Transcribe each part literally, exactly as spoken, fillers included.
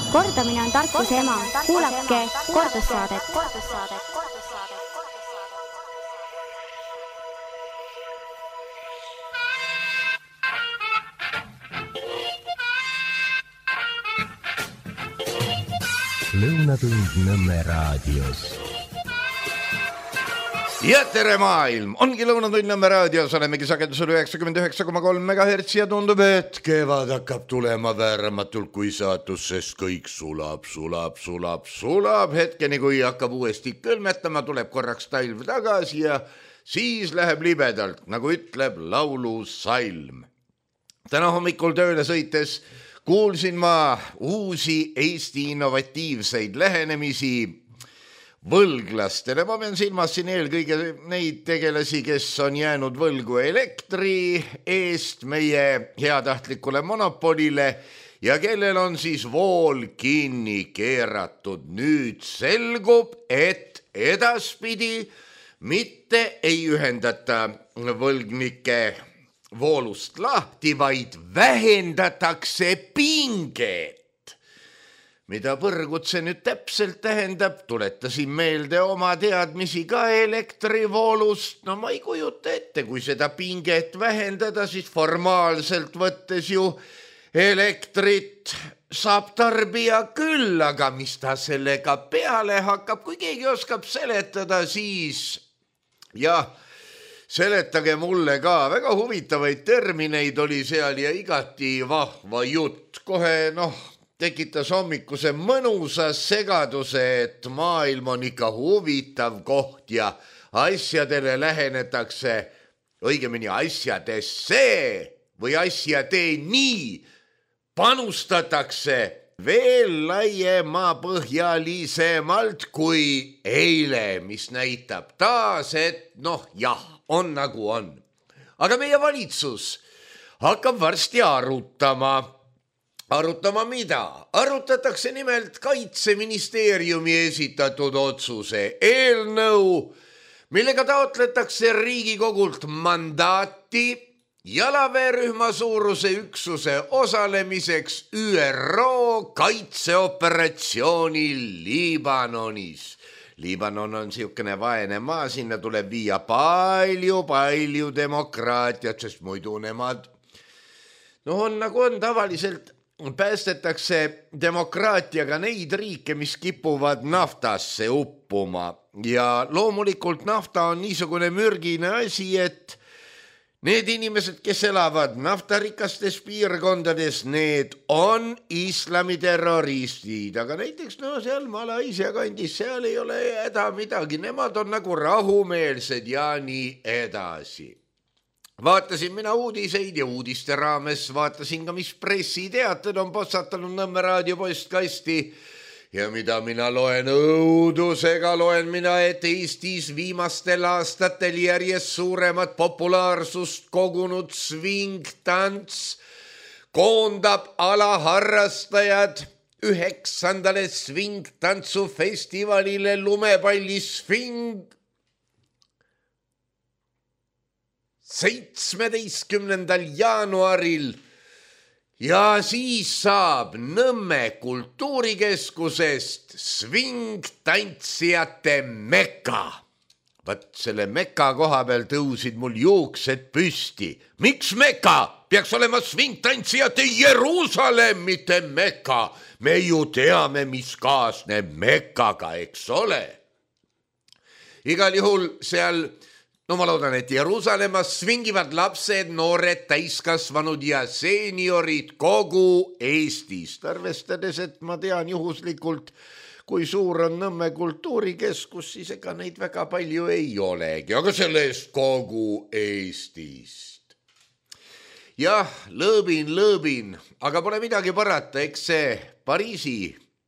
Kordamine on tarkuse ema. Kuulake kordussaadet. Lõunatund Nõmme raadios. Ja tere maailm! Ongi Lõunatund Nõmme raadios, olemegi sagedusel üheksakümmend üheksa koma kolm megahertsi ja tundub, et kevad hakkab tulema vääramatult kui saatus, sest kõik sulab, sulab, sulab, sulab. Hetkeni, kui hakkab uuesti kõlmetama, tuleb korraks talv tagasi ja siis läheb libedalt, nagu ütleb laulusalm. Täna hommikul tööle sõites kuulsin ma uusi Eesti innovatiivseid lähenemisi võlglastele. Ma pean silmas siin eelkõige neid tegelasi, kes on jäänud võlgu elektri eest meie heatahtlikule monopolile ja kellel on siis vool kinni keeratud. Nüüd selgub, et edaspidi mitte ei ühendata võlgnike voolust lahti, vaid vähendatakse pinget. Mida põrgut see nüüd täpselt tähendab, tuletasin meelde oma teadmisi ka elektrivoolust. No ma ei kujuta ette, kui seda pinget vähendada, siis formaalselt võttes ju elektrit saab tarbija küll, aga mis ta sellega peale hakkab, kui keegi oskab seletada, siis jah, seletage mulle ka. Väga huvitavaid termineid oli seal ja igati vahva jutt. Kohe noh, tekitas hommikuse mõnusa segaduse, et maailm on ikka huvitav koht ja asjadele lähenetakse, õigemini asjadesse või asjadeni panustatakse veel laiema põhjalisemalt kui eile, mis näitab taas, et noh jah, on nagu on. Aga meie valitsus hakkab varsti arutama. Arutama mida? Arutatakse nimelt Kaitseministeeriumi esitatud otsuse eelnõu, millega taotletakse Riigikogult mandaati jalaväerühma suuruse üksuse osalemiseks Ü R O kaitseoperatsioonil Liibanonis. Liibanon on siukene vaene maa, sinna tuleb viia palju, palju demokraatiat, sest muidu nemad no on nagu on tavaliselt päästetakse demokraatiaga neid riike, mis kipuvad naftasse uppuma. Ja loomulikult nafta on niisugune mürgine asi, et need inimesed, kes elavad naftarikastes piirkondades, need on islamiterroristid. Aga näiteks no seal Malaisia kandis, seal ei ole häda midagi. Nemad on nagu rahumeelsed ja nii edasi. Vaatasin mina uudiseid ja uudiste raames vaatasin ka, mis pressiteated on postatanud Nõmme raadio postkasti ja mida mina loen õudusega, loen mina, et Eestis viimastel aastatel järjest suuremat populaarsust kogunud swing-tants koondab alaharrastajad üheksandale swing-tantsufestivalile Lumepalli swing seitsmeteistkümnendal jaanuaril ja siis saab Nõmme kultuurikeskusest swing-tantsijate mekka. Vat selle mekka koha peal tõusid mul juuksed püsti. Miks mekka? Peaks olema swing-tantsijate Jeruusalemm, mitte mekka. Me ju teame, mis kaasneb mekkaga, eks ole. Igal juhul seal no ma loodan, et Jeruusalemmas svingivad lapsed, noored, täiskasvanud ja seniorid kogu Eestist. Arvestades, et ma tean juhuslikult, kui suur on Nõmme kultuurikeskus, siis ega neid väga palju ei olegi, aga sellest kogu Eestist. Jah, lõõbin, lõõbin, aga pole midagi parata, eks see Pariisi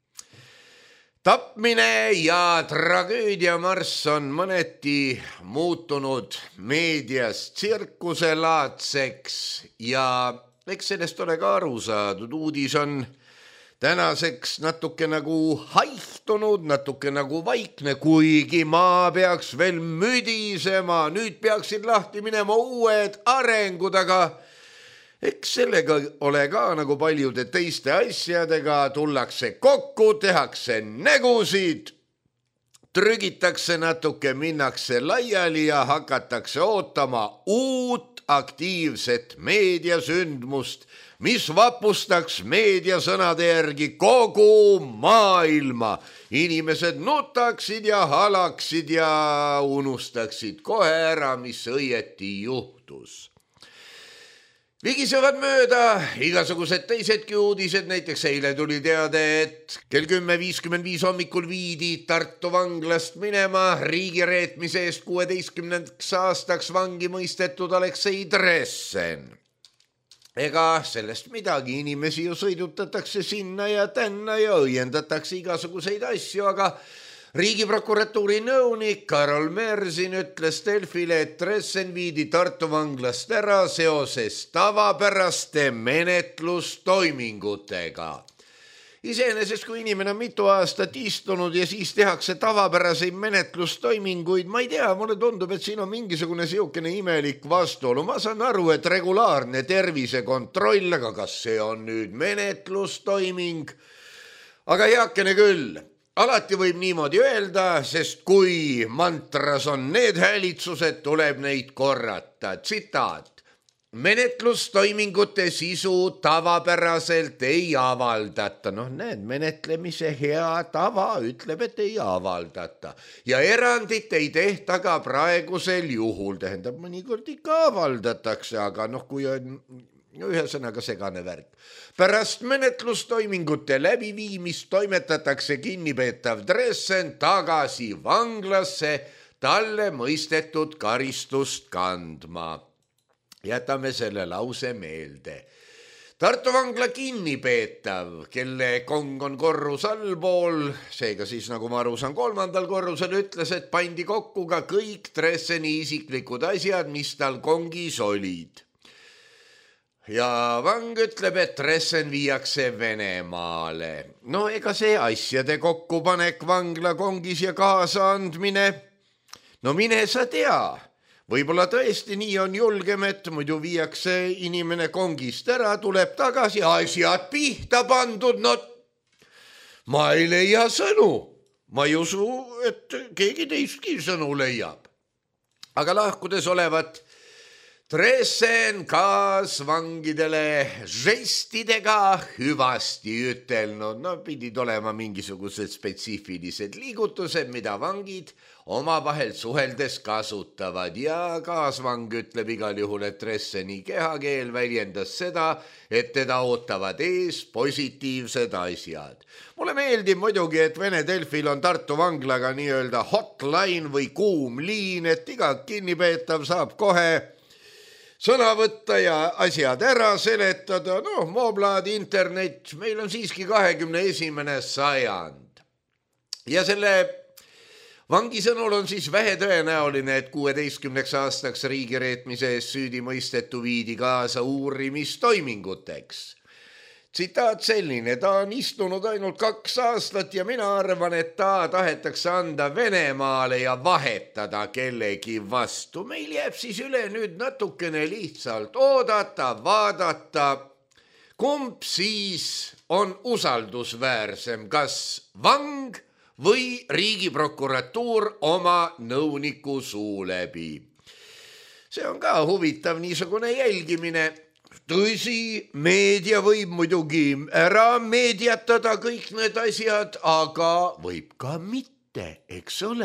tapmine ja tragöödiamarss on mõneti muutunud meedias tsirkuselaadseks ja eks sellest ole ka aru saadud. Uudis on tänaseks natuke nagu haihtunud, natuke nagu vaikne, kuigi maa peaks veel müdisema. Nüüd peaksid lahti minema uued arengud, aga Eks sellega ole ka nagu paljude teiste asjadega, tullakse kokku, tehakse nägusid, trügitakse natuke, minnakse laiali ja hakatakse ootama uut aktiivset meediasündmust, mis vapustaks meediasõnade järgi kogu maailma. Inimesed nutaksid ja halaksid ja unustaksid kohe ära, mis õieti juhtus. Vigisevad mööda igasugused teisedki uudised, näiteks eile tuli teade, et kell kümme viiskümmend viis hommikul viidi Tartu vanglast minema riigireetmise eest kuueteistkümnendaks aastaks vangi mõistetud Aleksei Dressen. Ega sellest midagi, inimesi ju sõidutatakse sinna ja tänna ja õiendatakse igasuguseid asju, aga riigiprokuratuuri nõunik Karol Mersin ütles Delfile, et Dressen viidi Tartu vanglast ära seoses tavapäraste menetlustoimingutega. Iseenesest, kui inimene on mitu aastat istunud ja siis tehakse tavapäraseid menetlustoiminguid, ma ei tea, mulle tundub, et siin on mingisugune siukene imelik vastuolu. Ma saan aru, et regulaarne tervisekontroll, aga kas see on nüüd menetlustoiming? Aga heakene küll. Alati võib niimoodi öelda, sest kui mantras on need häälitsused, tuleb neid korrata. Tsitaat. Menetlustoimingute sisu tavapäraselt ei avaldata. Noh, need menetlemise hea tava ütleb, et ei avaldata. Ja erandit ei tehta ka praegusel juhul. Tähendab, mõnikord ikka avaldatakse, aga noh, kui on ühesõnaga segane värk. Pärast menetlustoimingute läbiviimist toimetatakse kinnipeetav Dressen tagasi vanglasse talle mõistetud karistust kandma. Jätame selle lause meelde. Tartu vangla kinnipeetav, kelle kong on korrus allpool, seega siis nagu ma aru saan kolmandal korrusel, ütles, et pandi kokku ka kõik Dresseni isiklikud asjad, mis tal kongis olid. Ja vang ütleb, et Dressen viiakse Venemaale. No ega see asjade kokkupanek vangla kongis ja kaasaandmine, no mine sa tea. Võib-olla tõesti nii on julgem, et muidu viiakse inimene kongist ära, tuleb tagasi, asjad pihta pandud, no ma ei leia sõnu. Ma ei usu, et keegi teistki sõnu leiab. Aga lahkudes olevat Dressen kaasvangidele žestidega hüvasti ütelnud. No pidid olema mingisugused spetsiifilised liigutused, mida vangid omavahel suheldes kasutavad ja kaasvang ütleb igal juhul, et Dresseni kehakeel väljendas seda, et teda ootavad ees positiivsed asjad. Mulle meeldib muidugi, et Vene Delfil on Tartu vanglaga nii-öelda hotline või kuum liin, et iga kinnipeetav saab kohe sõna võtta ja asjad ära seletada. No, Moblad, internet, meil on siiski kahekümne esimene sajand. Ja selle vangi sõnul on siis vähe tõenäoline, et kuueteistkümneks aastaks riigireetmise eest süüdi mõistetu viidi kaasa uurimistoiminguteks. Tsitaat selline, ta on istunud ainult kaks aastat ja mina arvan, et ta tahetakse anda Venemaale ja vahetada kellegi vastu. Meil jääb siis üle nüüd natukene lihtsalt oodata, vaadata, kumb siis on usaldusväärsem, kas vang või riigiprokuratuur oma nõuniku suu läbi. See on ka huvitav niisugune jälgimine. Tõsi, meedia võib muidugi ära meediatada kõik need asjad, aga võib ka mitte, eks ole.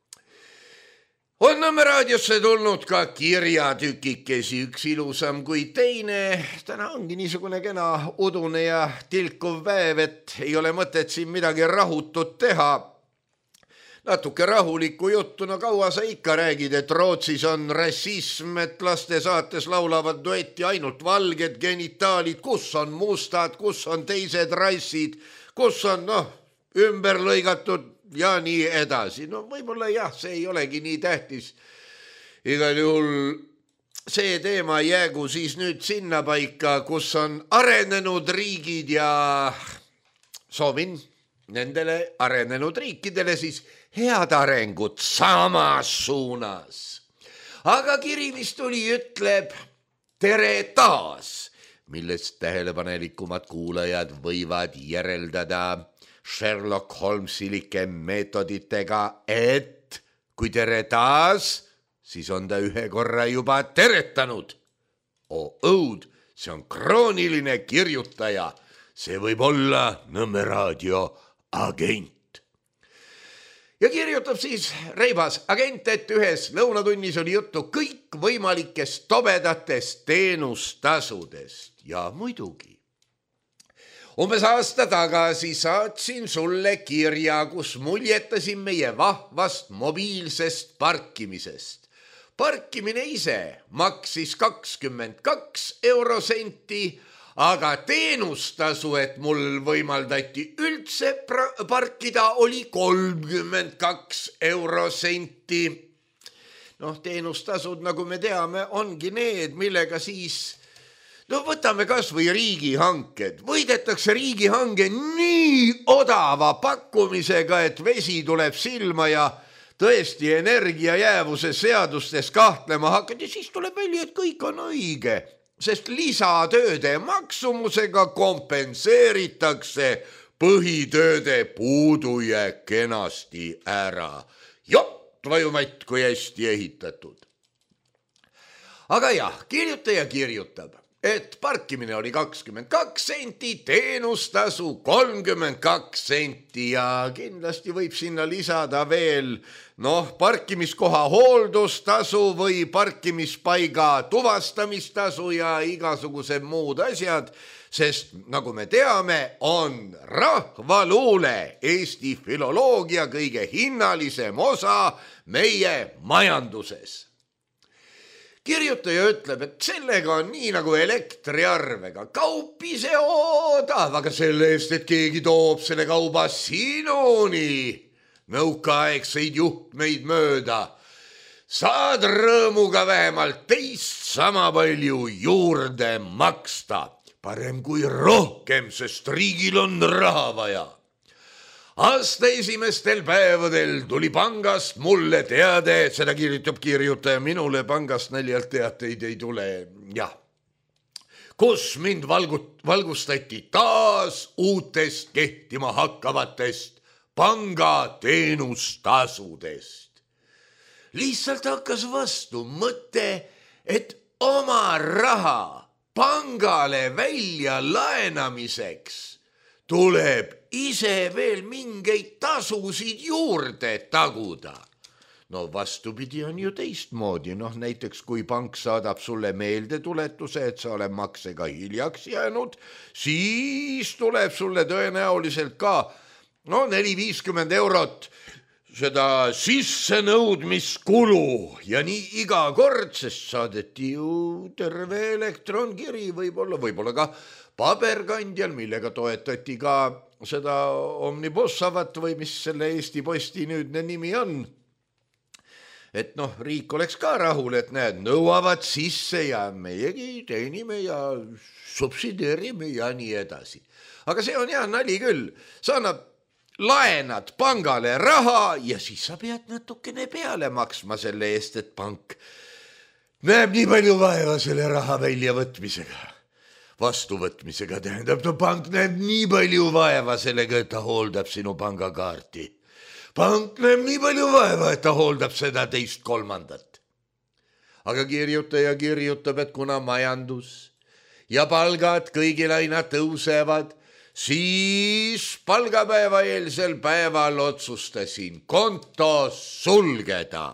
On Nõmme raadiosse tulnud ka kirjatükikesi, üks ilusam kui teine. Täna ongi niisugune kena udune ja tilkuv päev, et ei ole mõtet siin midagi rahutut teha. Natuke rahulikku juttu, no kaua sa ikka räägid, et Rootsis on rassism, et laste saates laulavad duetti ainult valged genitaalid, kus on mustad, kus on teised rassid, kus on noh, ümber lõigatud ja nii edasi. No võib-olla jah, see ei olegi nii tähtis. Igal juhul see teema jäägu siis nüüd sinna paika, kus on arenenud riigid ja soovin nendele arenenud riikidele siis head arengut samas suunas. Aga kiri, mis tuli, ütleb tere taas millest tähelepanelikumad kuulajad võivad järeldada Sherlock Holmesilike meetoditega, et kui tere taas, siis on ta ühe korra juba teretanud. Oh õud, see on krooniline kirjutaja, see võib olla Nõmme raadio agent. Ja kirjutab siis reibas agent, et ühes lõunatunnis oli juttu kõik võimalikest tobedatest teenustasudest. Ja muidugi. Umbes aasta tagasi saatsin sulle kirja, kus muljetasin meie vahvast mobiilsest parkimisest. Parkimine ise maksis kakskümmend kaks eurosenti, aga teenustasu, et mul võimaldati üldse parkida, oli kolmkümmend kaks eurosenti. Noh, teenustasud, nagu me teame, ongi need, millega siis, no võtame kas või riigihanked. Võidetakse riigihange nii odava pakkumisega, et vesi tuleb silma ja tõesti energiajäävuse seadustes kahtlema hakkad ja siis tuleb välja, et kõik on õige. Sest lisatööde maksumusega kompenseeritakse põhitööde puudujääk kenasti ära. Jott, vajumatt, kui hästi ehitatud. Aga jah, kirjutaja kirjutab, et parkimine oli kakskümmend kaks senti, teenustasu kolmkümmend kaks senti ja kindlasti võib sinna lisada veel noh, parkimiskoha hooldustasu või parkimispaiga tuvastamistasu ja igasugused muud asjad, sest nagu me teame, on rahvaluule Eesti filoloogia kõige hinnalisem osa meie majanduses. Kirjutaja ütleb, et sellega on nii nagu elektriarvega. Kaup ise odav, aga selle eest, et keegi toob selle kauba sinuni nõukaaegseid juhtmeid mööda. Saad rõõmuga vähemalt teist sama palju juurde maksta. Parem kui rohkem, sest riigil on raha vaja. Aasta esimestel päevadel tuli pangast mulle teade, seda kirjutab kirjutaja, minule pangast naljalt teateid ei tule, jah. Kus mind valgut, valgustati taas uutest kehtima hakkavatest panga teenustasudest. Lihtsalt hakkas vastu mõte, et oma raha pangale välja laenamiseks tuleb ise veel mingeid tasusid juurde taguda. No vastupidi on ju teistmoodi, noh näiteks kui pank saadab sulle meeldetuletuse, et sa oled maksega hiljaks jäänud, siis tuleb sulle tõenäoliselt ka no neli viiskümmend eurot seda sissenõudmiskulu ja nii iga kord, sest saadeti ju terve elektronkiri võib-olla, võib-olla ka paberkandjal, millega toetati ka seda Omnibussavat või mis selle Eesti Posti nüüdne nimi on. Et noh, riik oleks ka rahul, et näed, nõuavad sisse ja meiegi teenime ja subsideerime ja nii edasi. Aga see on jah nali küll. Sa annad, laenad pangale raha ja siis sa pead natukene peale maksma selle eest, et pank näeb nii palju vaeva selle raha väljavõtmisega. Vastuvõtmisega tähendab, no pank näeb nii palju vaeva sellega, et ta hooldab sinu pangakaarti. Pank näeb nii palju vaeva, et ta hooldab seda teist kolmandat. Aga kirjutaja kirjutab, et kuna majandus ja palgad kõigil aina tõusevad, siis palgapäeva eelsel päeval otsustasin konto sulgeda.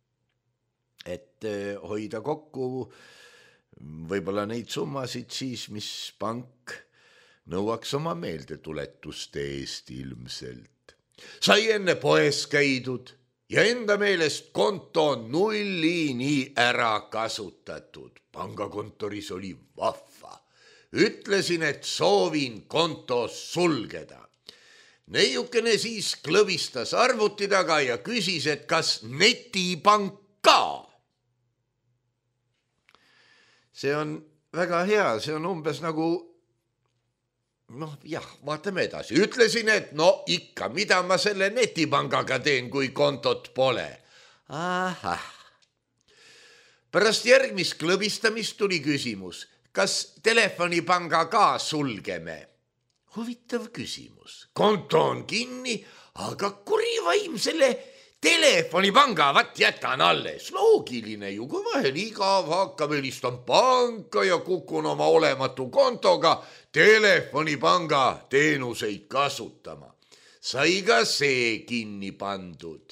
Et hoida kokku võib-olla neid summasid siis, mis pank nõuaks oma meeldetuletuste eest ilmselt. Sai enne poes käidud ja enda meelest konto nullini ära kasutatud. Pangakontoris oli vahva. Ütlesin, et soovin konto sulgeda. Neiukene siis klõbistas arvuti taga ja küsis, et kas netipank ka. See on väga hea, see on umbes nagu, noh jah, vaatame edasi. Ütlesin, et no ikka, mida ma selle netipangaga teen, kui kontot pole. Ahah. Pärast järgmist klõbistamist tuli küsimus, kas telefonipanga ka sulgeme? Huvitav küsimus. Konto on kinni, aga kuri vaim selle telefonipanga vat jätan alles. Loogiline ju, kui vahel igav hakkab, helistan panka ja kukun oma olematu kontoga telefonipanga teenuseid kasutama. Sai ka see kinni pandud.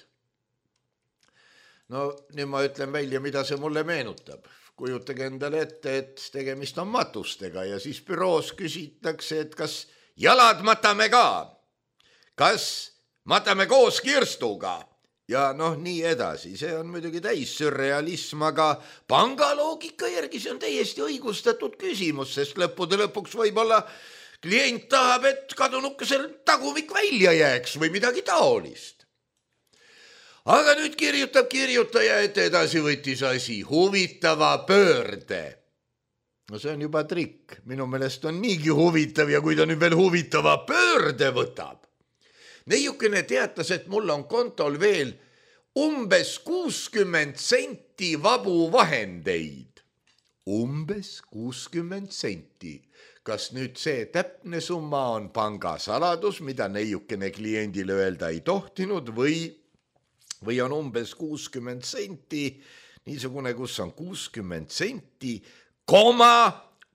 No nüüd ma ütlen välja, mida see mulle meenutab. Kujutage endale ette, et tegemist on matustega ja siis büroos küsitakse, et kas jalad matame ka, kas matame koos kirstuga ja noh, nii edasi. See on muidugi täis sürrealism, aga pangaloogika järgi see on täiesti õigustatud küsimus, sest lõppude lõpuks võib-olla klient tahab, et kadunukesel tagumik välja jääks või midagi taolist. Aga nüüd kirjutab kirjutaja, et edasi võttis asi huvitava pöörde. No see on juba trikk. Minu meelest on niigi huvitav ja kui ta nüüd veel huvitava pöörde võtab. Neiukene teatas, et mul on kontol veel umbes kuuskümmend senti vabu vahendeid. Umbes kuuskümmend senti. Kas nüüd see täpne summa on pangasaladus, mida neiukene kliendile öelda ei tohtinud või, või on umbes kuuskümmend senti, niisugune, kus on kuuskümmend senti, koma,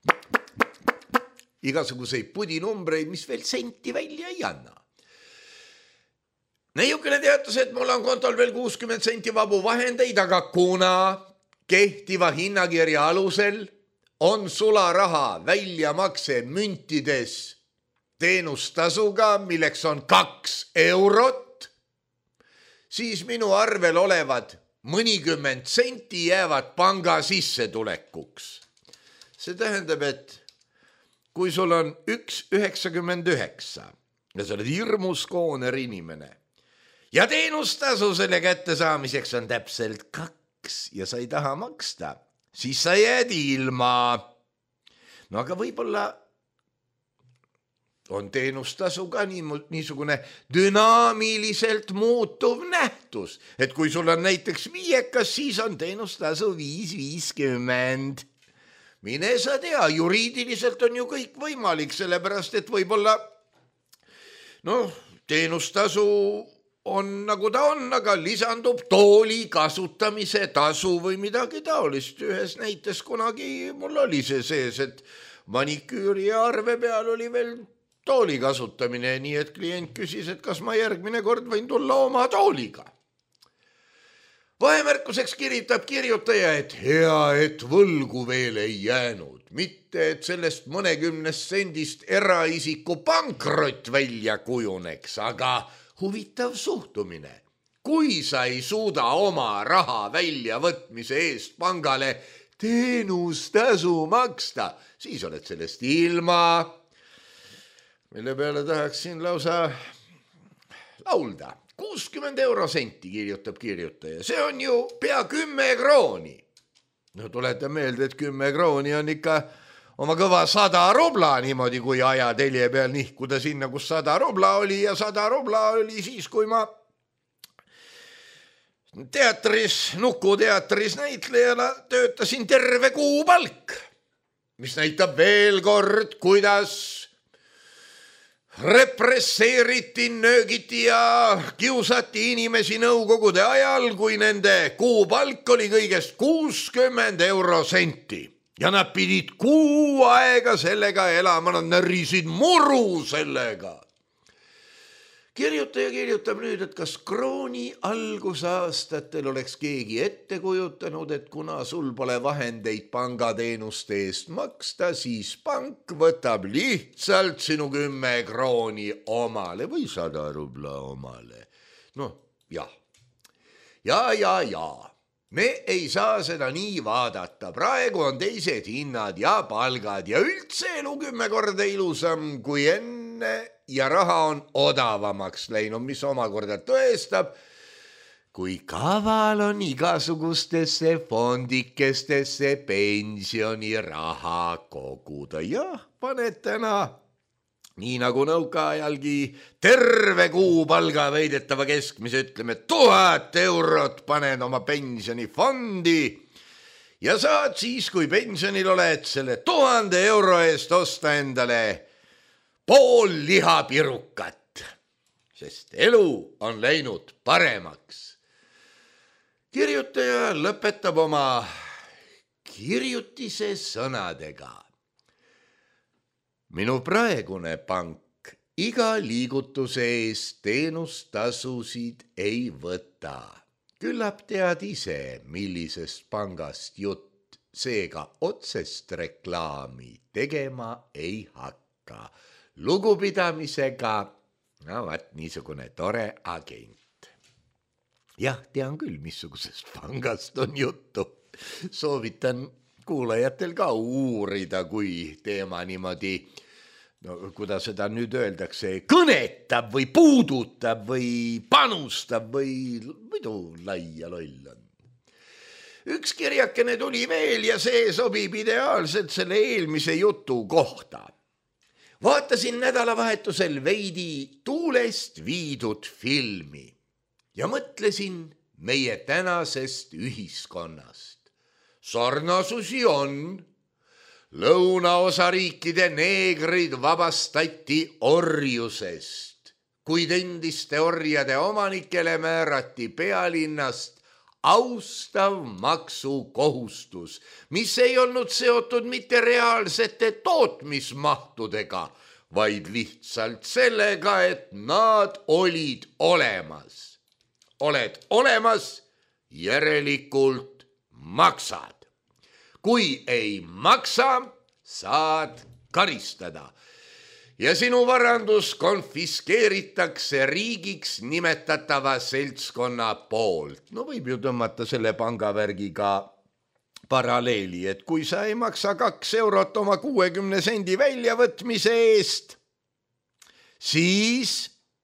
igasuguseid pudinumbreid, mis veel senti välja ei anna. Neiukene teatas, et mul on kontol veel kuuskümmend senti vabu vahendeid, aga kuna kehtiva hinnakirja alusel on sularaha väljamakse müntides teenustasuga, milleks on kaks eurot, siis minu arvel olevad mõnikümmend senti jäävad panga sissetulekuks. See tähendab, et kui sul on üks üheksakümmend üheksa ja sa oled hirmus kooner inimene ja teenustasu selle kätte saamiseks on täpselt kaks ja sa ei taha maksta, siis sa jääd ilma. No aga võib-olla on teenustasu ka niisugune dünaamiliselt muutuv nähtus, et kui sul on näiteks viiekas, siis on teenustasu viis viiskümmend. Mine sa tea, juriidiliselt on ju kõik võimalik, sellepärast et võib-olla no, teenustasu on nagu ta on, aga lisandub tooli kasutamise tasu või midagi taolist. Ühes näites kunagi mul oli see sees, et maniküüri ja arve peal oli veel tooli kasutamine, nii et klient küsis, et kas ma järgmine kord võin tulla oma tooliga. Vahemärkuseks kirjutab kirjutaja, et hea, et võlgu veel ei jäänud. Mitte, et sellest mõnekümnest sendist eraisiku pankrot välja kujuneks, aga huvitav suhtumine. Kui sa ei suuda oma raha väljavõtmise eest pangale teenustasu maksta, siis oled sellest ilma, mille peale tahaksin lausa laulda. kuuskümmend euro senti kirjutab kirjutaja. See on ju pea kümme krooni. No tuleta meelde, et kümme krooni on ikka oma kõva sada rubla niimoodi, kui aja telje peal nihkuda sinna, kus sada rubla oli ja sada rubla oli siis, kui ma teatris, Nukuteatris näitlejana töötasin terve kuupalk, mis näitab veel kord, kuidas represseeriti, nöögiti ja kiusati inimesi nõukogude ajal, kui nende kuupalk oli kõigest kuuskümmend euro senti. Ja nad pidid kuu aega sellega elama, nad närisid muru sellega. Kirjutaja kirjutab nüüd, et kas krooni algusaastatel oleks keegi ette kujutanud, et kuna sul pole vahendeid pangateenuste eest maksta, siis pank võtab lihtsalt sinu kümme krooni omale või sada rubla omale. No, jah. Ja, ja, ja. Me ei saa seda nii vaadata. Praegu on teised hinnad ja palgad ja üldse elu kümme korda ilusam kui enne ja raha on odavamaks läinud, mis omakorda tõestab, kui kaval on igasugustesse fondikestesse pensioniraha koguda. Jah, paned täna, nii nagu nõukaajalgi, terve kuu palga veidetava keskmise, ütleme, tuhat eurot panen oma pensionifondi ja saad siis, kui pensionil oled, selle tuhande euro eest osta endale pool lihapirukat, sest elu on läinud paremaks. Kirjutaja lõpetab oma kirjutise sõnadega. Minu praegune pank iga liigutuse eest teenustasusid ei võta. Küllap tead ise, millisest pangast jutt, seega otsest reklaami tegema ei hakka. Lugupidamisega, no vaat niisugune tore agent. Jah, tean küll, missugusest pangast on juttu. Soovitan kuulajatel ka uurida, kui teema niimoodi, no kuidas seda nüüd öeldakse, kõnetab või puudutab või panustab või muidu laia loll on. Üks kirjakene tuli veel ja see sobib ideaalselt selle eelmise jutu kohta. Vaatasin nädalavahetusel veidi Tuulest viidud filmi ja mõtlesin meie tänasest ühiskonnast. Sarnasusi on. Lõunaosariikide neegrid vabastati orjusest, kuid endiste orjade omanikele määrati pealinnast austav maksukohustus, mis ei olnud seotud mitte reaalsete tootmismahtudega, vaid lihtsalt sellega, et nad olid olemas. Oled olemas, järelikult maksad. Kui ei maksa, saad karistada. Ja sinu varandus konfiskeeritakse riigiks nimetatava seltskonna poolt. No võib ju tõmmata selle pangavärgiga paralleeli, et kui sa ei maksa kaks eurot oma kuuekümne sendi väljavõtmise eest, siis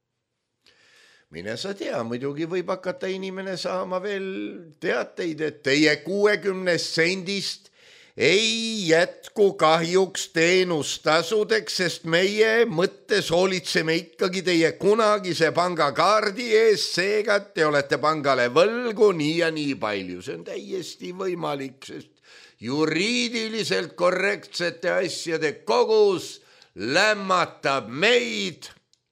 mine sa tea, muidugi võib hakata inimene saama veel teateid, et teie kuuekümne sendist ei jätku kahjuks teenustasudeks, sest meie mõttes hoolitseme ikkagi teie kunagise pangakaardi ees, seega te olete pangale võlgu nii ja nii palju. See on täiesti võimalik, sest juriidiliselt korrektsete asjade kogus lämmatab meid.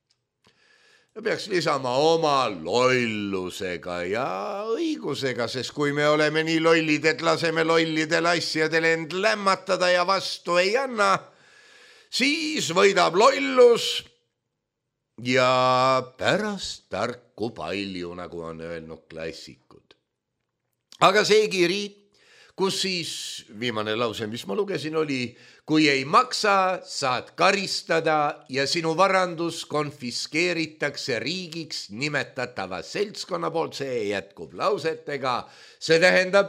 Peaks lisama oma lollusega ja õigusega, sest kui me oleme nii lollid, et laseme lollidel asjadel end lämmatada ja vastu ei anna, siis võidab lollus ja pärast tarku palju, nagu on öelnud klassikud. Aga see kiri, kus siis viimane lause, mis ma lugesin, oli: kui ei maksa, saad karistada ja sinu varandus konfiskeeritakse riigiks nimetatava seltskonna poolt. See jätkub lausetega. See tähendab,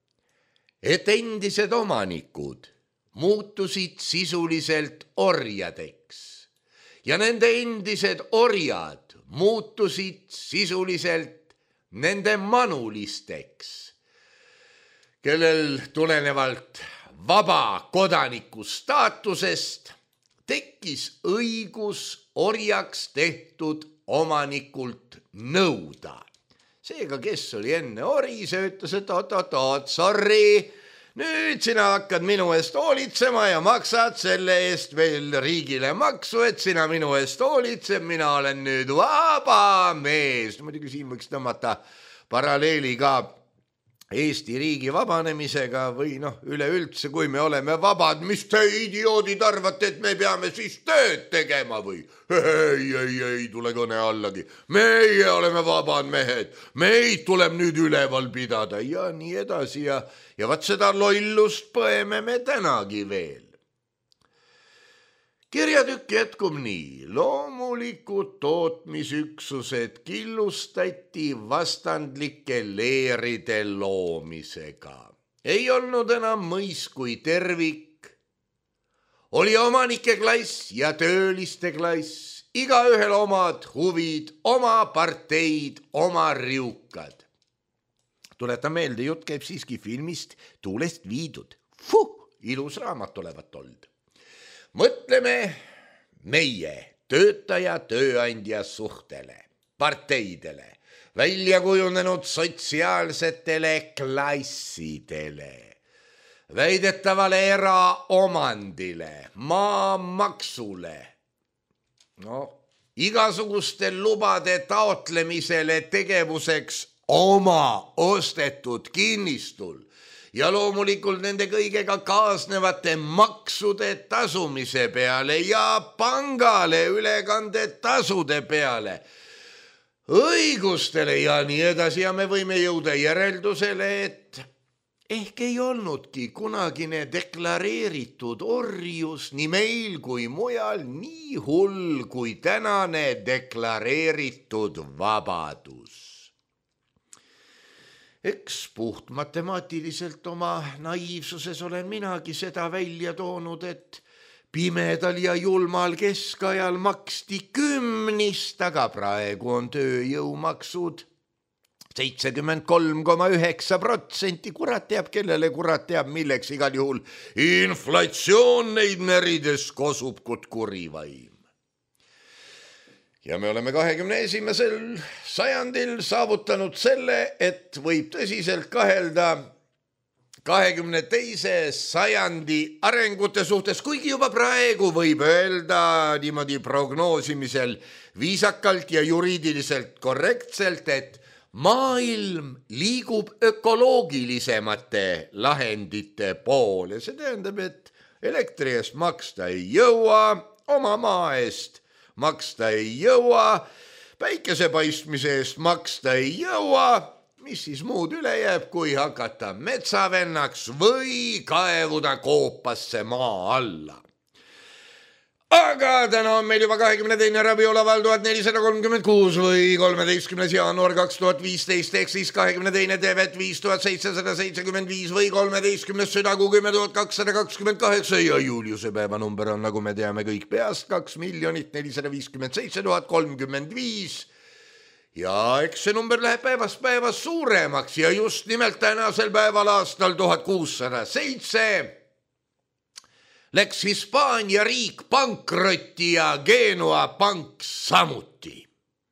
et endised omanikud muutusid sisuliselt orjadeks ja nende endised orjad muutusid sisuliselt nende manulisteks, kellel tulenevalt vaba kodaniku staatusest tekkis õigus orjaks tehtud omanikult nõuda. Seega, kes oli enne ori, see ütles, et oot-oot-oot, sorry, nüüd sina hakkad minu eest hoolitsema ja maksad selle eest veel riigile maksu, et sina minu eest hoolitseb, mina olen nüüd vaba mees. Muidugi siin võiks tõmmata paralleeli ka Eesti riigi vabanemisega või noh, üleüldse, kui me oleme vabad, mis te idioodid arvate, et me peame siis tööd tegema või? Ei, ei, ei, tule kõne allagi. Meie oleme vabad mehed, meid tuleb nüüd üleval pidada ja nii edasi ja, ja vaat seda lollust põeme me tänagi veel. Kirjatükk jätkub nii. Loomulikud tootmisüksused killustati vastandlike leeride loomisega. Ei olnud enam mõis kui tervik. Oli omanike klass ja tööliste klass. Igaühel omad huvid, oma parteid, oma riukad. Tuletan meelde, jutt käib siiski filmist Tuulest viidud. Fuh, ilus raamat olevat olnud. Mõtleme meie töötaja-tööandja suhtele, parteidele, välja kujunenud sotsiaalsetele klassidele. väidetavale eraomandile, maamaksule, no igasuguste lubade taotlemisele tegevuseks oma ostetud kinnistul ja loomulikult nende kõigega kaasnevate maksude tasumise peale ja pangale ülekandetasude peale, õigustele ja nii edasi ja me võime jõuda järeldusele, et ehk ei olnudki kunagine deklareeritud orjus nii meil kui mujal nii hull kui tänane deklareeritud vabadus. Eks puht matemaatiliselt oma naiivsuses olen minagi seda välja toonud, et pimedal ja julmal keskajal maksti kümnist, aga praegu on tööjõumaksud seitsekümmend kolm koma üheksa protsenti, kurat teab kellele, kurat teab milleks, igal juhul inflatsioon neid närides kosub kut kurivaim. Ja me oleme kahekümne esimesel sajandil saavutanud selle, et võib tõsiselt kahelda kahekümne teise sajandi arengute suhtes, kuigi juba praegu võib öelda niimoodi prognoosimisel viisakalt ja juriidiliselt korrektselt, et maailm liigub ökoloogilisemate lahendite poole. See tähendab, et elektri eest maksta ei jõua, oma maa eest maksta ei jõua, päikese paistmise eest maksta ei jõua, mis siis muud üle jääb, kui hakata metsavennaks või kaevuda koopasse maa alla. Aga täna on meil juba kahekümne teine rabiolaval tuhat nelisada kolmkümmend kuus või kolmeteistkümnes jaanuar kaks tuhat viisteist, ehk siis kahekümne teine tevet viis tuhat seitsesada seitsekümmend viis või kolmeteistkümnes südakuu kümme tuhat kakssada kakskümmend kaheksa ja Juliuse päevanumber on, nagu me teame kõik peast, kaks miljonit nelisada viiskümmend seitse tuhat kolmkümmend viis. Ja eks see number läheb päevast päevast suuremaks ja just nimelt tänasel päeval aastal tuhat kuussada seitse läks Hispaania riik pankrotti ja Genua pank samuti.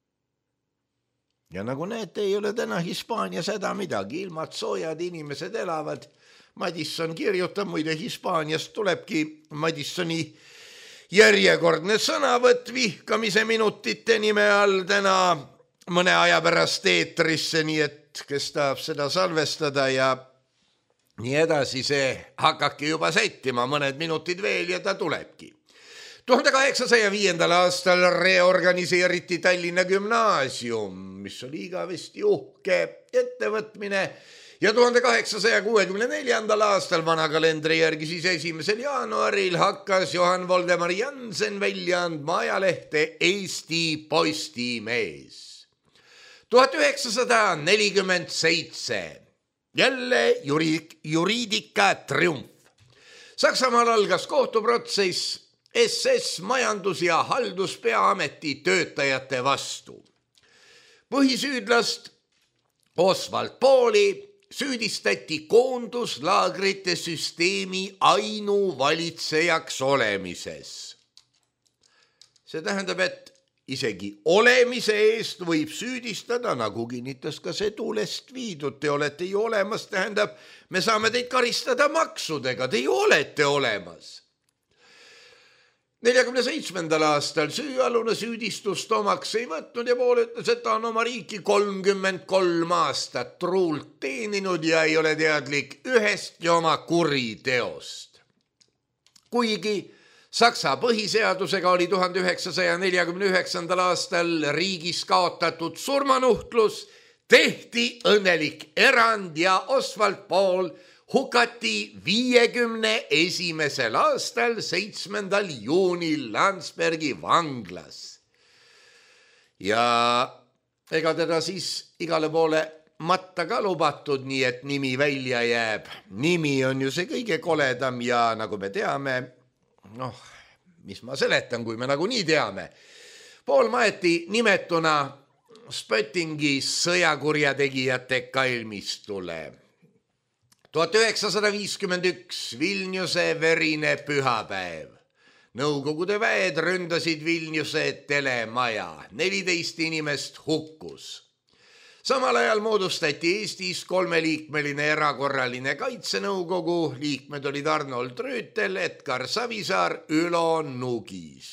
Ja nagu näete, ei ole täna Hispaanias häda midagi, ilmad soojad inimesed elavad. Madisson kirjutab, muide Hispaaniast tulebki Madissoni järjekordne sõnavõtt vihkamise minutite nime all täna mõne aja pärast eetrisse, nii et kes tahab seda salvestada ja nii edasi, see hakake juba sättima mõned minutid veel ja ta tulebki. tuhande kaheksasaja viiendal aastal reorganiseeriti Tallinna gümnaasium, mis oli igavesti uhke ettevõtmine ja tuhande kaheksasaja kuuekümne neljandal aastal vana kalendri järgi siis esimesel jaanuaril hakkas Johann Voldemar Jansen välja andma ajalehte Eesti Postimees. tuhat üheksasada nelikümmend seitse jälle juriid, juriidika triumf. Saksamaal algas kohtuprotsess S S majandus- ja halduspeaameti töötajate vastu. Põhisüüdlast Oswald Pauli süüdistati koonduslaagrite süsteemi ainuvalitsejaks olemises. See tähendab, et isegi olemise eest võib süüdistada, nagu kinnitas ka see tulest viidud, te olete ju olemas, tähendab, me saame teid karistada maksudega, te ju olete olemas. neljakümne seitsmendal aastal süüalune süüdistust omaks ei võtnud ja Pool ütles, et ta on oma riiki kolmkümmend kolm aastat truult teeninud ja ei ole teadlik ühestki oma kuriteost. Kuigi Saksa põhiseadusega oli tuhande üheksasaja neljakümne üheksandal aastal riigis kaotatud surmanuhtlus, tehti õnnelik erand ja Oswald Paul hukati viiekümne esimesel aastal seitsmendal juunil Landsbergi vanglas. Ja ega teda siis igale poole matta ka lubatud, nii et nimi välja jääb. Nimi on ju see kõige koledam ja nagu me teame, noh, mis ma seletan, kui me nagu nii teame. Paul maeti nimetuna Spöttingi sõjakurjategijate kalmistule. tuhat üheksasada viiskümmend üks Vilniuse verine pühapäev. Nõukogude väed ründasid Vilniuse telemaja. neliteist inimest hukkus. Samal ajal moodustati Eestis kolmeliikmeline erakorraline kaitsenõukogu, liikmed olid Arnold Rüütel, Edgar Savisaar, Ülo Nugis.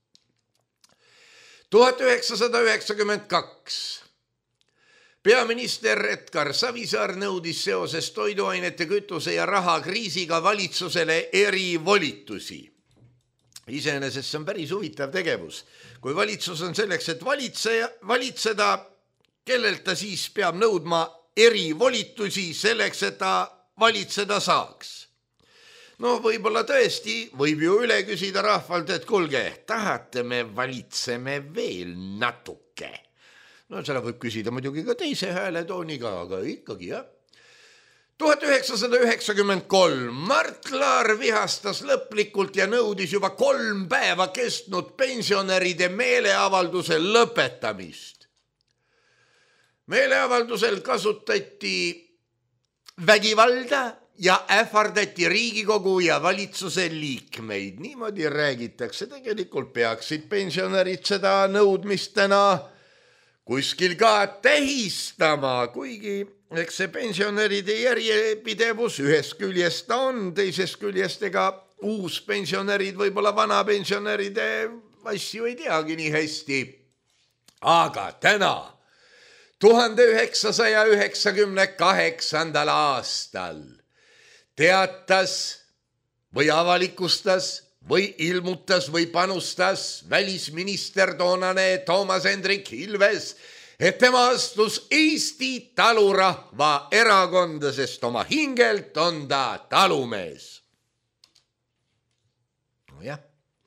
tuhat üheksasada üheksakümmend kaks. Peaminister Edgar Savisaar nõudis seoses toiduainete, kütuse ja rahakriisiga valitsusele erivolitusi. Iseenesest see on päris huvitav tegevus. Kui valitsus on selleks, et valitseja, valitseda, kellelt ta siis peab nõudma erivolitusi selleks, et ta valitseda saaks. No võib-olla tõesti võib ju üle küsida rahvalt, et kulge, tahate me valitseme veel natuke. No seda võib küsida muidugi ka teise hääletooniga, aga ikkagi jah. tuhat üheksasada üheksakümmend kolm. Mart Laar vihastas lõplikult ja nõudis juba kolm päeva kestnud pensionäride meeleavalduse lõpetamist. Meeleavaldusel kasutati vägivalda ja ähvardati Riigikogu ja valitsuse liikmeid. Niimoodi räägitakse, tegelikult peaksid pensionärid seda nõudmistena kuskil ka tähistama, kuigi eks see pensionäride järjepidevus ühest küljest on, teisest küljest ega uus pensionärid, võib-olla vana pensionäride asju ei teagi nii hästi. Aga täna tuhande üheksasaja üheksakümne kaheksandal aastal teatas või avalikustas või ilmutas või panustas välisminister toonane Toomas Hendrik Ilves, et tema astus Eesti talurahva erakonda, sest oma hingelt on ta talumees. No jah.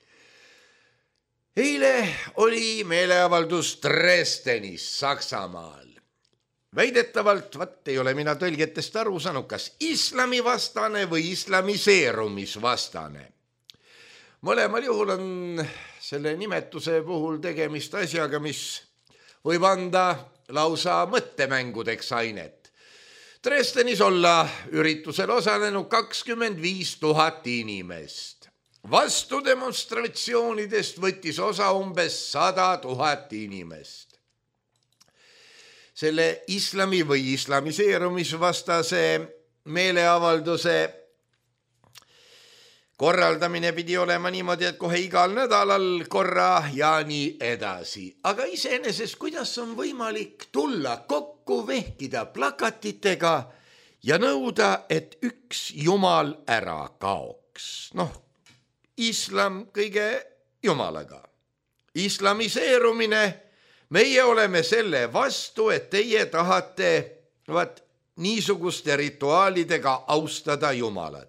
Eile oli meeleavaldus Dresdenis, Saksamaal. Väidetavalt, vat ei ole mina tõlgetest aru saanud, kas islamivastane või islamiseerumisvastane. Mõlemal juhul on selle nimetuse puhul tegemist asjaga, mis võib anda lausa mõttemängudeks ainet. Dresdenis olla üritusel osalenud kakskümmend viis tuhat inimest. Vastu demonstratsioonidest võttis osa umbes sada tuhat inimest. Selle islami või islamiseerumisvastase meeleavalduse korraldamine pidi olema niimoodi, et kohe igal nädalal korra ja nii edasi. Aga iseenesest, kuidas on võimalik tulla kokku, vehkida plakatitega ja nõuda, et üks jumal ära kaoks? Noh, islam kõige jumalaga. Islamiseerumine, meie oleme selle vastu, et teie tahate vaat, niisuguste rituaalidega austada jumalat.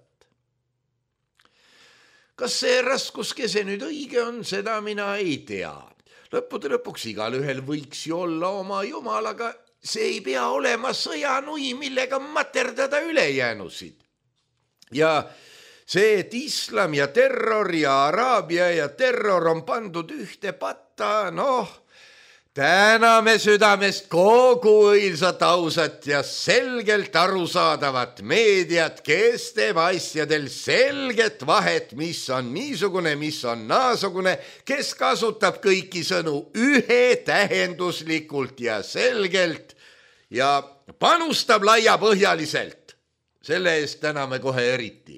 Kas see raskuskese nüüd õige on, seda mina ei tea. Lõppude lõpuks igal ühel võiks ju olla oma jumalaga, see ei pea olema sõjanui, millega materdada ülejäänusid. Ja see, et islam ja terror ja araabia ja terror on pandud ühte patta, noh, täname südamest kogu õilsat, ausat ja selgelt arusaadavat meediat, kes teeb asjadel selget vahet, mis on niisugune, mis on naasugune, kes kasutab kõiki sõnu ühetähenduslikult ja selgelt ja panustab laiapõhjaliselt. Selle eest täname kohe eriti.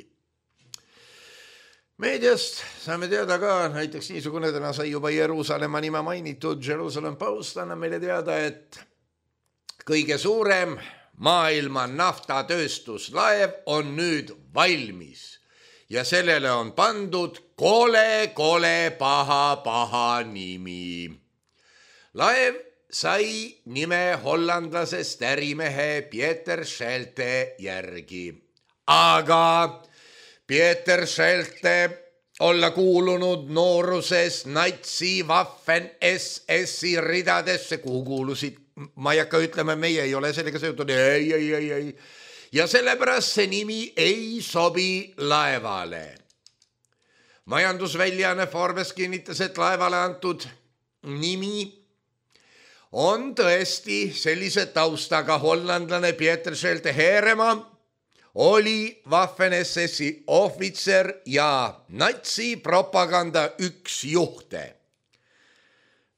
Meediast saame teada ka, näiteks niisugune täna sai juba Jeruusalemma nime mainitud, Jerusalem Post annab meile teada, et kõige suurem maailma naftatööstuslaev on nüüd valmis ja sellele on pandud kole, kole, paha, paha nimi. Laev sai nime hollandlasest ärimehe Pieter Schelte järgi, aga Pieter Schelte olla kuulunud nooruses natsi Waffen S S-i ridadesse, kuhu kuulusid, ma ei hakka ütlema, meie ei ole sellega seotud, ei, ei, ei, ei. Ja sellepärast see nimi ei sobi laevale. Majandusväljaanne Forbes kinnitas, et laevale antud nimi on tõesti sellise taustaga. Hollandlane Pieter Schelte Heeremaa oli Waffen S S-i ohvitser ja natsi propaganda üks juhte.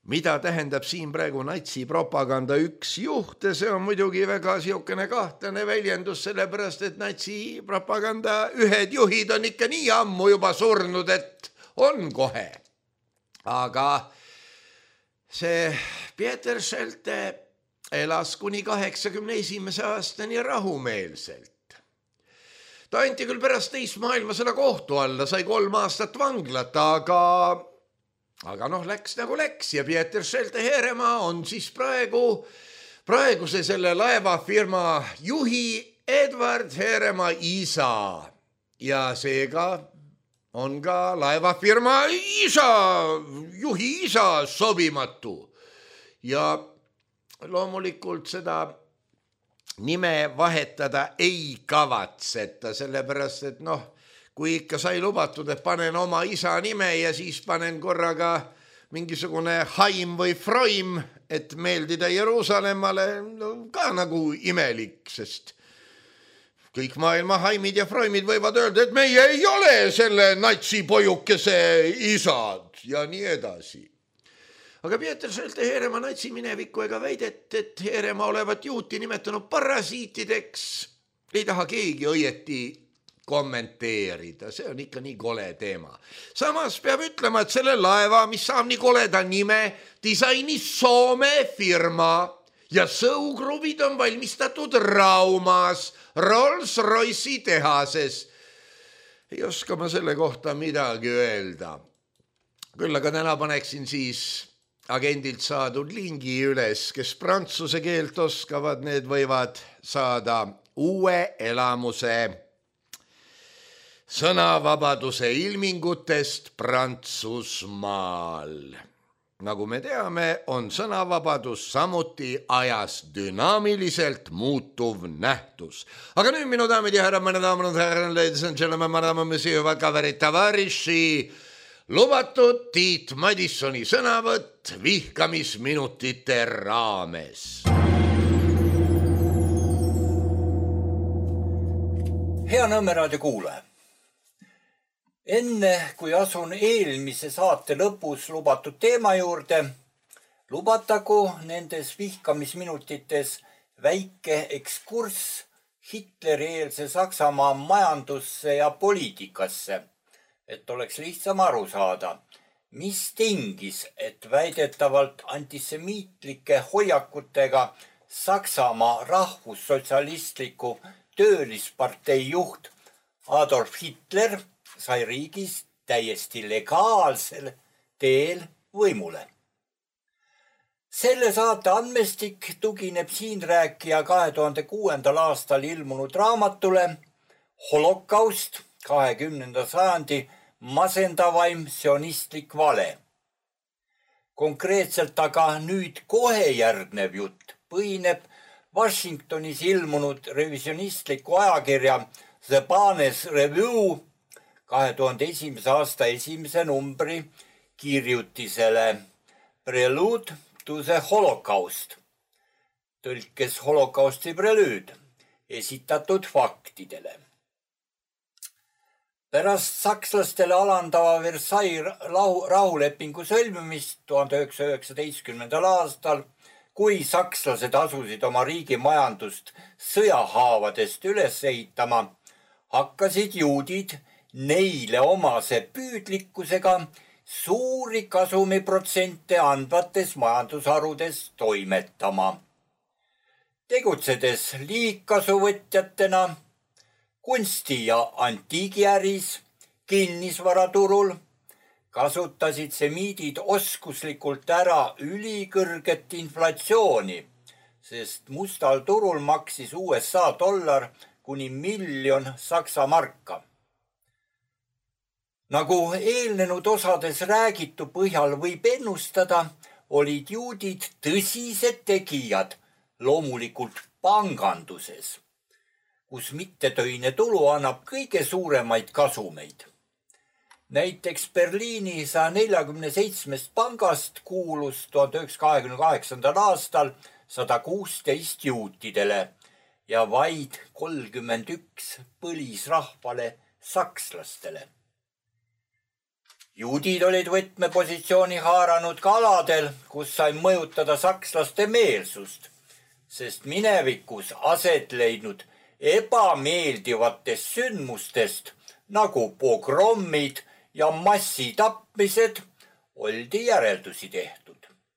mida tähendab siin praegu natsipropaganda üks juht ja see on muidugi väga siukene kahtlane väljendus, sellepärast et natsipropaganda ühed juhid on ikka nii ammu juba surnud, et on kohe. Aga see Pieter Schelte elas kuni kaheksakümne esimese aastani rahumeelselt. Ta anti küll pärast teist maailmasõda kohtu alla, sai kolm aastat vanglat, aga Aga noh, läks nagu läks ja Pieter Schelte Heeremaa on siis praegu, praeguse selle laevafirma juhi Edward Heeremaa isa. Ja seega on ka laevafirma isa, juhi isa sobimatu. Ja loomulikult seda nime vahetada ei kavatseta, sellepärast et noh, kui ikka sai lubatud, et panen oma isa nime ja siis panen korraga mingisugune Haim või Freim, et meeldida Jeruusalemmale, no, ka nagu imelik, sest kõik maailma Haimid ja Freimid võivad öelda, et meie ei ole selle natsipojukese isad ja nii edasi. Aga Pieter Schelte Heeremaa natsi minevikku ega väidet, et Heeremaa olevat juuti nimetanud parasiitideks, ei taha keegi õieti kommenteerida, see on ikka nii kole teema. Samas peab ütlema, et selle laeva, mis saab nii koleda nime, disainis Soome firma ja sõukrubid on valmistatud Raumas, Rolls-Royce'i tehases. Ei oska ma selle kohta midagi öelda. Küll aga täna paneksin siis agendilt saadud lingi üles, kes prantsuse keelt oskavad, need võivad saada uue elamuse sõnavabaduse ilmingutest Prantsusmaal. Nagu me teame, on sõnavabadus samuti ajas dünaamiliselt muutuv nähtus. Aga nüüd minu daamid ja härra, mõne daamad, härra, ladies and gentlemen, madame, monsieur, vakaverid, tavariši, lubatud Tiit Madissoni sõnavõtt vihkamisminutite raames. Hea Nõmme raadio kuulaja. Enne kui asun eelmise saate lõpus lubatud teema juurde, lubatagu nendes vihkamisminutites väike ekskurss Hitleri-eelse Saksamaa majandusse ja poliitikasse, et oleks lihtsam aru saada, mis tingis, et väidetavalt antisemiitlike hoiakutega Saksamaa rahvussotsialistliku töölispartei juht Adolf Hitler sai riigis täiesti legaalsel teel võimule. Selle saate andmestik tugineb siin rääkija kahe tuhande kuuendal aastal ilmunud raamatule Holokaust, kahekümnenda sajandi masendavaim sionistlik vale. Konkreetselt aga nüüd kohe järgnev jutt põhineb Washingtonis ilmunud revisionistliku ajakirja The Barnes Review kahe tuhande esimese aasta esimese numbri kirjutisele Prelude to the Holocaust, tõlkes holokausti prelüüd, esitatud faktidele. Pärast sakslastele alandava Versailles rahulepingu sõlmimist tuhande üheksasaja üheksateistkümnendal aastal, kui sakslased asusid oma riigi majandust sõjahaavadest üles ehitama, hakkasid juudid neile omase püüdlikkusega suuri kasumiprotsente andvates majandusharudes toimetama. Tegutsedes liigkasuvõtjatena, kunsti- ja antiigiäris, kinnisvaraturul, kasutasid semiidid oskuslikult ära ülikõrget inflatsiooni, sest mustal turul maksis U S A dollar kuni miljon saksa marka. Nagu eelnenud osades räägitu põhjal võib ennustada, olid juudid tõsised tegijad loomulikult panganduses, kus mittetöine tulu annab kõige suuremaid kasumeid. Näiteks Berliini saja neljakümne seitsmest pangast kuulus tuhande üheksasaja kahekümne kaheksandal aastal sada kuusteist juutidele ja vaid kolmkümmend üks põlisrahvale sakslastele. Juudid olid võtmepositsiooni haaranud ka aladel, kus sai mõjutada sakslaste meelsust, sest minevikus aset leidnud ebameeldivatest sündmustest nagu pogrommid ja massitapmised oldi järeldusi tehtud.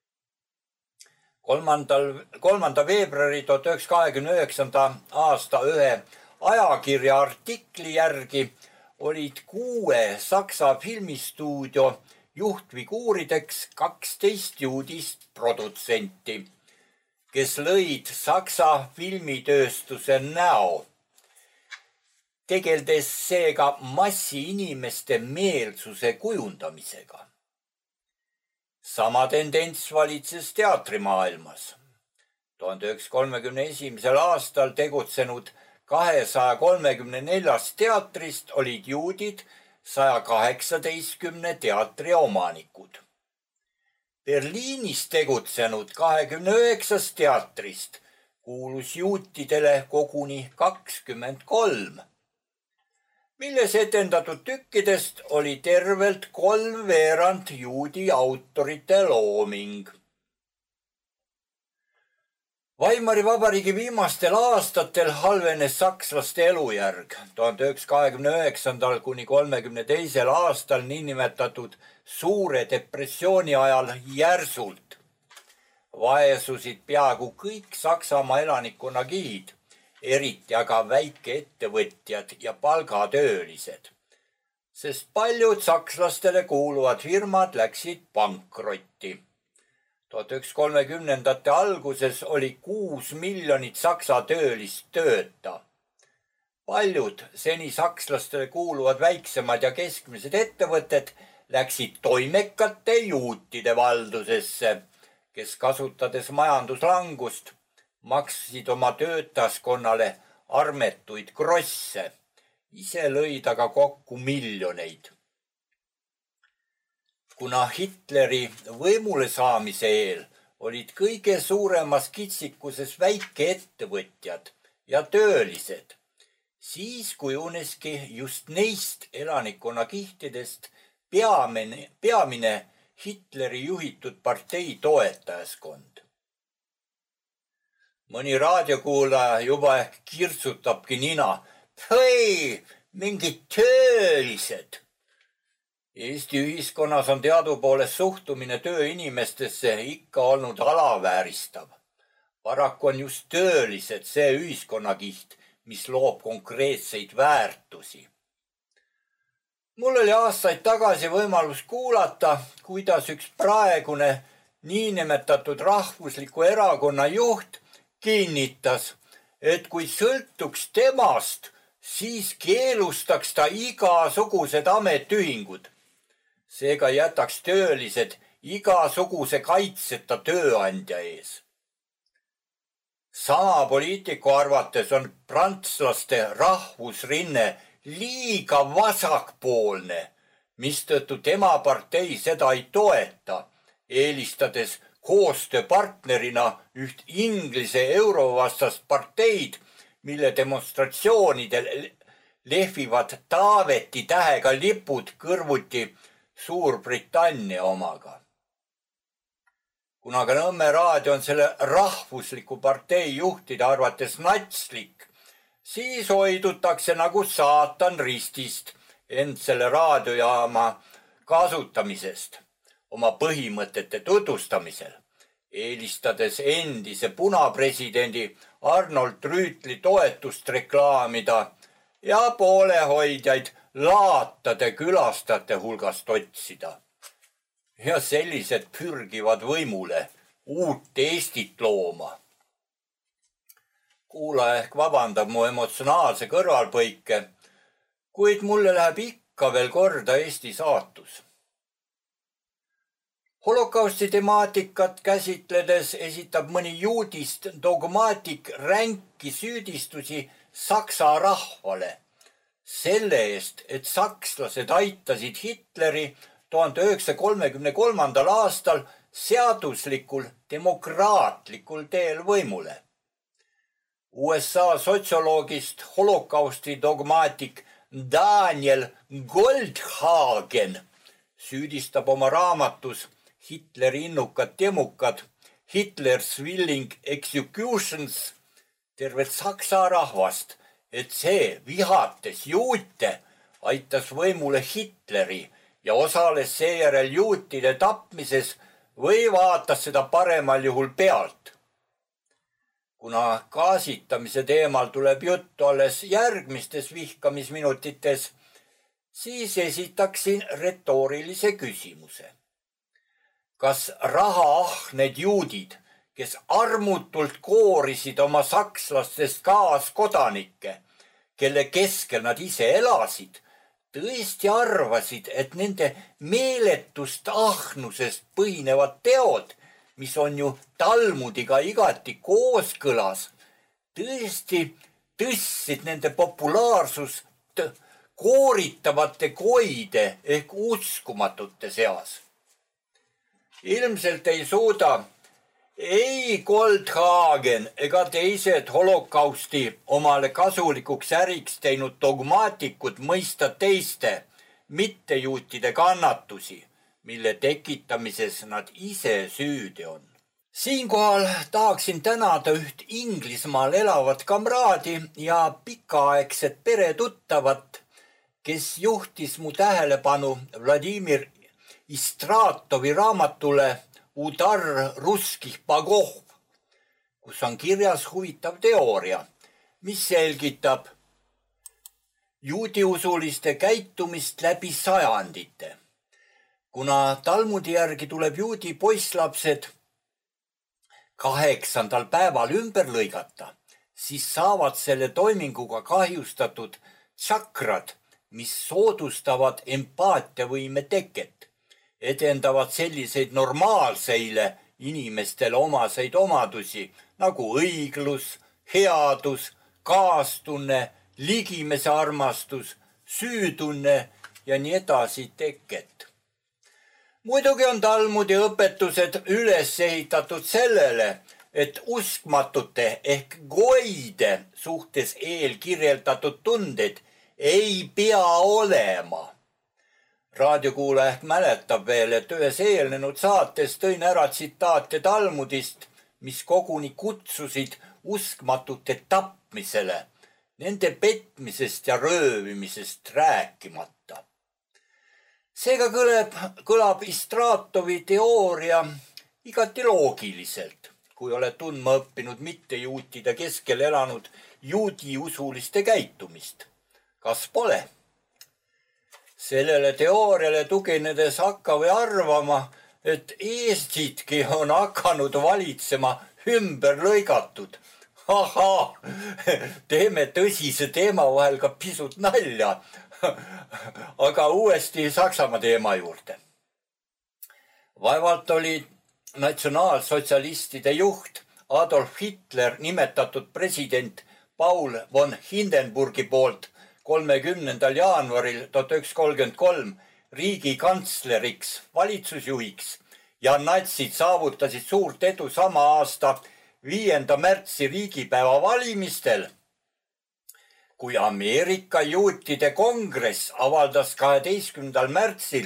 kolmanda veebruari tuhat üheksasada kahekümne üheksanda aasta ühe ajakirja artikli järgi olid kuue Saksa filmistuudio juhtfiguurideks kaksteist juudist produtsenti, kes lõid Saksa filmitööstuse näo, tegeldes seega massi inimeste meelsuse kujundamisega. Sama tendents valitses teatrimaailmas. tuhande üheksasaja kolmekümne esimesel aastal tegutsenud kahesaja kolmekümne neljast teatrist olid juudid saja kaheksateistkümne teatri omanikud. Berliinis tegutsenud kahekümne üheksast teatrist kuulus juutidele koguni kakskümmend kolm, milles etendatud tükkidest oli tervelt kolmveerand juudi autorite looming. Weimari vabariigi viimastel aastatel halvenes sakslaste elujärg. tuhande üheksasaja kahekümne üheksandal kuni kolmekümne teisel aastal niinimetatud suure depressiooni ajal järsult vaesusid peaaegu kõik Saksamaa elanikkonna kihid, eriti aga väikeettevõtjad ja palgatöölised, sest paljud sakslastele kuuluvad firmad läksid pankrotti. tuhat üheksasada kolmekümnendate alguses oli kuus miljonit saksa töölist tööta. Paljud seni sakslastele kuuluvad väiksemad ja keskmised ettevõtted läksid toimekate juutide valdusesse, kes kasutades majanduslangust maksid oma töötaskonnale armetuid krosse, ise lõid aga kokku miljoneid. Kuna Hitleri võimule saamise eel olid kõige suuremas kitsikuses väikeettevõtjad ja töölised, siis kujuneski just neist elanikkonna kihtidest peamine, peamine Hitleri juhitud partei toetajaskond. Mõni raadiokuulaja juba ehk kirtsutabki nina, hei, mingid töölised. Eesti ühiskonnas on teadupoolest suhtumine tööinimestesse ikka olnud alavääristav. Paraku on just töölised see ühiskonnakiht, mis loob konkreetseid väärtusi. Mul oli aastaid tagasi võimalus kuulata, kuidas üks praegune niinimetatud rahvusliku erakonna juht kinnitas, et kui sõltuks temast, siis keelustaks ta igasugused ametiühingud. Seega jätaks töölised igasuguse kaitseta tööandja ees. Sama poliitiku arvates on prantslaste rahvusrinne liiga vasakpoolne, mistõttu tema partei seda ei toeta, eelistades koostööpartnerina üht Inglise eurovastast parteid, mille demonstratsioonidel lehvivad Taaveti tähega lipud kõrvuti Suurbritannia omaga. Kuna ka Nõmme raadio on selle rahvusliku partei juhtide arvates natslik, siis hoidutakse nagu saatan ristist end selle raadiojaama kasutamisest oma põhimõtete tutvustamisel, eelistades endise punapresidendi Arnold Rüütli toetust reklaamida ja poolehoidjaid laatade külastajate hulgast otsida. Ja sellised pürgivad võimule uut Eestit looma. Kuulaja ehk vabandab mu emotsionaalse kõrvalpõike, kuid mulle läheb ikka veel korda Eesti saatus. Holokausti temaatikat käsitledes esitab mõni juudist dogmaatik ränki süüdistusi saksa rahvale selle eest, et sakslased aitasid Hitleri tuhande üheksasaja kolmekümne kolmandal aastal seaduslikul demokraatlikul teel võimule. U S A sotsioloogist holokausti dogmaatik Daniel Goldhagen süüdistab oma raamatus Hitleri innukad demukad Hitler's Willing Executions tervet saksa rahvast, et see vihates juute aitas võimule Hitleri ja osales seejärel juutide tapmises või vaatas seda paremal juhul pealt. Kuna gaasitamise teemal tuleb juttu alles järgmistes vihkamisminutites, siis esitaksin retoorilise küsimuse. Kas rahaahned juudid, kes armutult koorisid oma sakslastest kaaskodanikke, kelle keskel nad ise elasid, tõesti arvasid, et nende meeletust ahnusest põhinevad teod, mis on ju Talmudiga igati kooskõlas, tõesti tõstsid nende populaarsust kooritavate koide ehk uskumatute seas. Ilmselt ei suuda ei Goldhagen ega teised holokausti omale kasulikuks äriks teinud dogmaatikud mõista teiste, mittejuutide kannatusi, mille tekitamises nad ise süüdi on. Siinkohal tahaksin tänada üht Inglismaal elavat kamraadi ja pikaaegset peretuttavat, kes juhtis mu tähelepanu Vladimir Istratovi raamatule Udar ruskih bogov, kus on kirjas huvitav teooria, mis selgitab juudiusuliste käitumist läbi sajandite. Kuna Talmudi järgi tuleb juudi poisslapsed kaheksandal päeval ümber lõigata, siis saavad selle toiminguga kahjustatud tsakrad, mis soodustavad empaatiavõime teket, edendavad selliseid normaalseile inimestele omaseid omadusi nagu õiglus, headus, kaastunne, ligimese armastus, süütunne ja nii edasi teket. Muidugi on Talmudi õpetused üles ehitatud sellele, et uskmatute ehk goide suhtes eelkirjeldatud tunded ei pea olema. Raadiokuulaja ehk mäletab veel, et ühes eelnenud saates tõin ära tsitaate Talmudist, mis koguni kutsusid uskmatute tapmisele, nende petmisest ja röövimisest rääkimata. Seega kõlab, kõlab Istratovi teooria igati loogiliselt, kui oled tundma õppinud mittejuutide keskel elanud juudiusuliste käitumist. Kas pole? Sellele teooriale tuginedes hakka või arvama, et Eestitki on hakanud valitsema ümber lõigatud. Ahaa, teeme tõsise teema vahel ka pisut nalja, aga uuesti Saksamaa teema juurde. Vaevalt oli natsionaalsotsialistide juht Adolf Hitler nimetatud president Paul von Hindenburgi poolt kolmekümnendal jaanuaril tuhat üheksasada kolmkümmend kolm riigikantsleriks, valitsusjuhiks ja natsid saavutasid suurt edu sama aasta viienda märtsi riigipäeva valimistel, kui Ameerika juutide kongress avaldas kaheteistkümnendal märtsil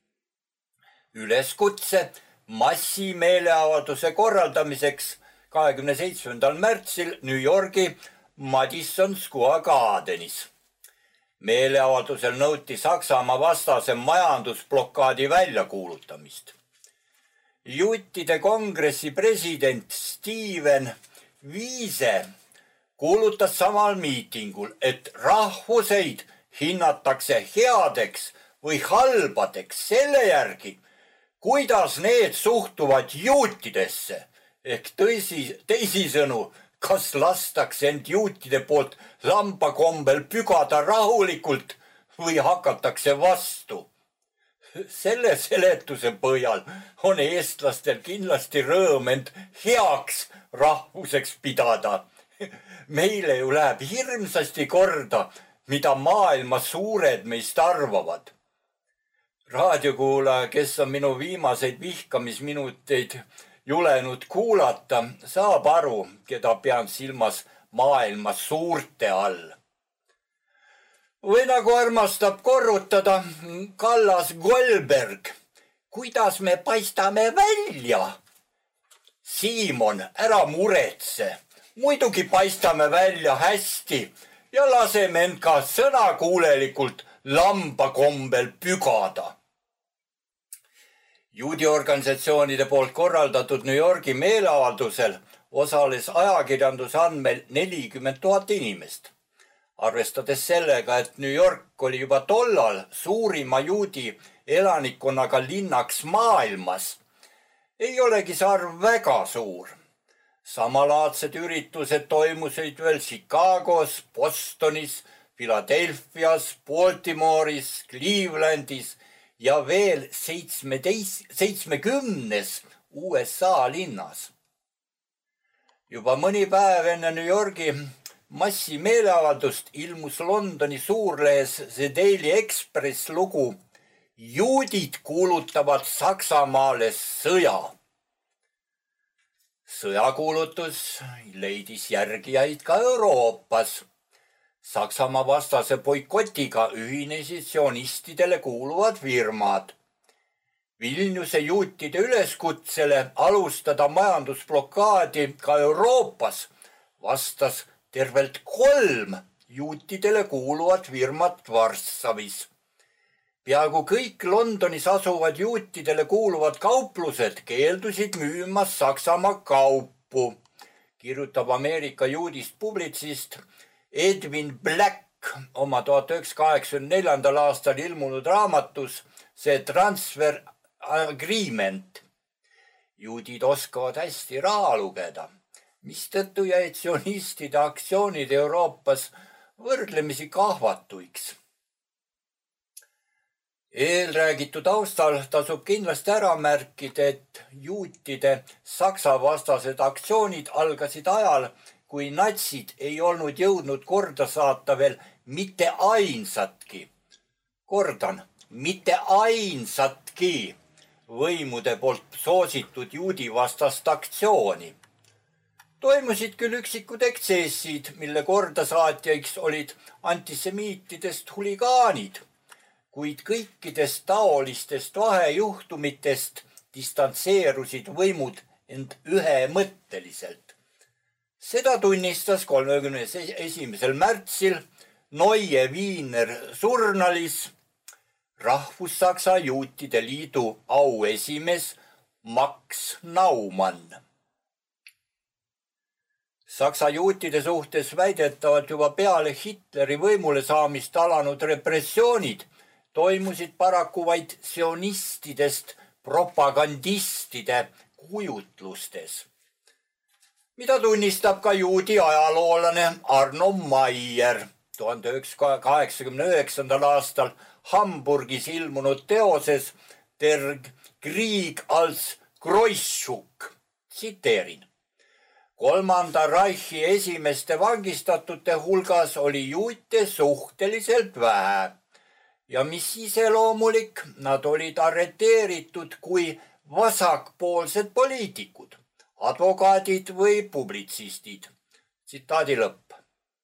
üleskutse massimeeleavalduse korraldamiseks kahekümne seitsmendal märtsil New Yorgi Madison Square Gardenis. Meeleavaldusel nõuti Saksamaa vastase majandusblokaadi väljakuulutamist. Juutide kongressi president Steven Wiese kuulutas samal miitingul, et rahvuseid hinnatakse headeks või halbadeks selle järgi, kuidas need suhtuvad juutidesse ehk tõsi, teisisõnu, kas lastakse end juutide poolt lambakombel pügada rahulikult või hakatakse vastu. Selle seletuse põhjal on eestlastel kindlasti rõõm end heaks rahvuseks pidada. Meile ju läheb hirmsasti korda, mida maailma suured meist arvavad. Raadiokuulaja, kes on minu viimaseid vihkamisminuteid julenud kuulata, saab aru, keda pean silmas maailma suurte all. Või nagu armastab korrutada Kallas Goldberg, kuidas me paistame välja? Siimon, ära muretse, muidugi paistame välja hästi ja laseme end ka sõnakuulelikult lambakombel pügada. Juudi organisatsioonide poolt korraldatud New Yorgi meeleavaldusel osales ajakirjanduse andmel nelikümmend tuhat inimest. Arvestades sellega, et New York oli juba tollal suurima juudi elanikkonnaga linnaks maailmas, ei olegi see arv väga suur. Samalaadsed üritused toimusid veel Chicagos, Bostonis, Philadelphias, Baltimore'is, Clevelandis ja veel seitsmekümnes U S A linnas. Juba mõni päev enne New Yorgi massimeeleavaldust ilmus Londoni suurlehes The Daily Express lugu Juudid kuulutavad Saksamaale sõja. Sõjakuulutus leidis järgijaid ka Euroopas. Saksamaa vastase boikotiga ühinesid sionistidele kuuluvad firmad. Vilniuse juutide üleskutsele alustada majandusblokaadi ka Euroopas vastas tervelt kolm juutidele kuuluvat firmat Varssavis. Peaaegu kõik Londonis asuvad juutidele kuuluvad kauplused keeldusid müümas Saksamaa kaupu, kirjutab Ameerika juudist publitsist Edwin Black oma tuhat üheksasada kaheksakümne neljandal aastal ilmunud raamatus See Transfer Agreement. Juudid oskavad hästi raha lugeda, mistõttu jäid sionistide aktsioonid Euroopas võrdlemisi kahvatuiks. Eelräägitu taustal tasub kindlasti ära märkida, et juutide Saksa vastased aktsioonid algasid ajal, kui natsid ei olnud jõudnud korda saata veel mitte ainsatki, kordan, mitte ainsatki võimude poolt soositud juudi vastast aktsiooni. Toimusid küll üksikud eksessid, mille kordasaatjaiks olid antisemiitidest huligaanid, kuid kõikidest taolistest vahejuhtumitest distantseerusid võimud end ühemõtteliselt. Seda tunnistas kolmekümne esimesel märtsil Neue Wiener Journalis Rahvussaksa juutide liidu auesimees Max Naumann. Saksa juutide suhtes väidetavalt juba peale Hitleri võimule saamist alanud repressioonid toimusid paraku vaid sionistidest propagandistide kujutlustes, mida tunnistab ka juudi ajaloolane Arno Maier tuhande üheksasaja kaheksakümne üheksandal aastal Hamburgis ilmunud teoses Der Krieg als Kreuzzug. Tsiteerin. Kolmanda Reichi esimeste vangistatute hulgas oli juute suhteliselt vähe ja mis iseloomulik, nad olid arreteeritud kui vasakpoolsed poliitikud, advokaadid või publitsistid. Tsitaadi lõpp.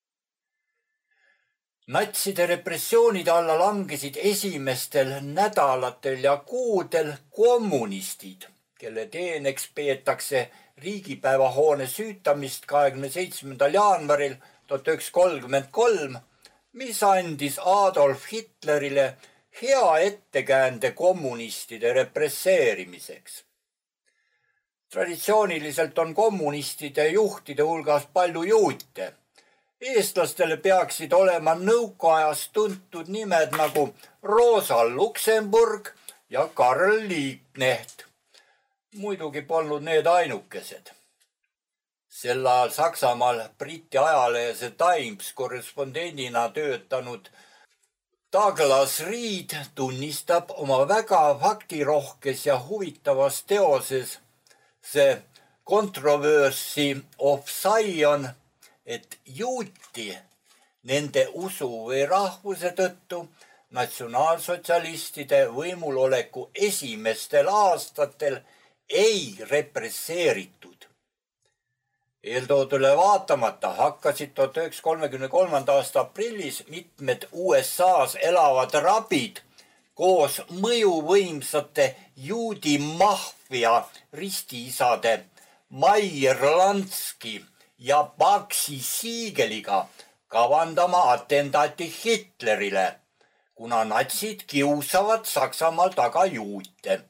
Natside repressioonide alla langesid esimestel nädalatel ja kuudel kommunistid, kelle teeneks peetakse riigipäevahoone süütamist kahekümne seitsmendal jaanuaril tuhat üheksasada kolmkümmend kolm, mis andis Adolf Hitlerile hea ettekäände kommunistide represseerimiseks. Traditsiooniliselt on kommunistide juhtide hulgas palju juute. Eestlastele peaksid olema nõukaajast tuntud nimed nagu Rosa Luxemburg ja Karl Liebknecht. Muidugi polnud need ainukesed. Sel ajal Saksamaal Briti ajalehes The Times korrespondendina töötanud Douglas Reed tunnistab oma väga faktirohkes ja huvitavas teoses The Controversy of Zion, et juuti nende usu või rahvuse tõttu natsionaalsotsialistide võimuloleku esimestel aastatel ei represseeritud. Eeltoodule vaatamata hakkasid tuhat üheksasada kolmekümne kolmanda aasta aprillis mitmed U S A-s elavad rabid koos mõjuvõimsate juudi maffia ristiisade Meyer Lansky ja Baxi Siegeliga kavandama atentaati Hitlerile, kuna natsid kiusavad Saksamaal taga juute.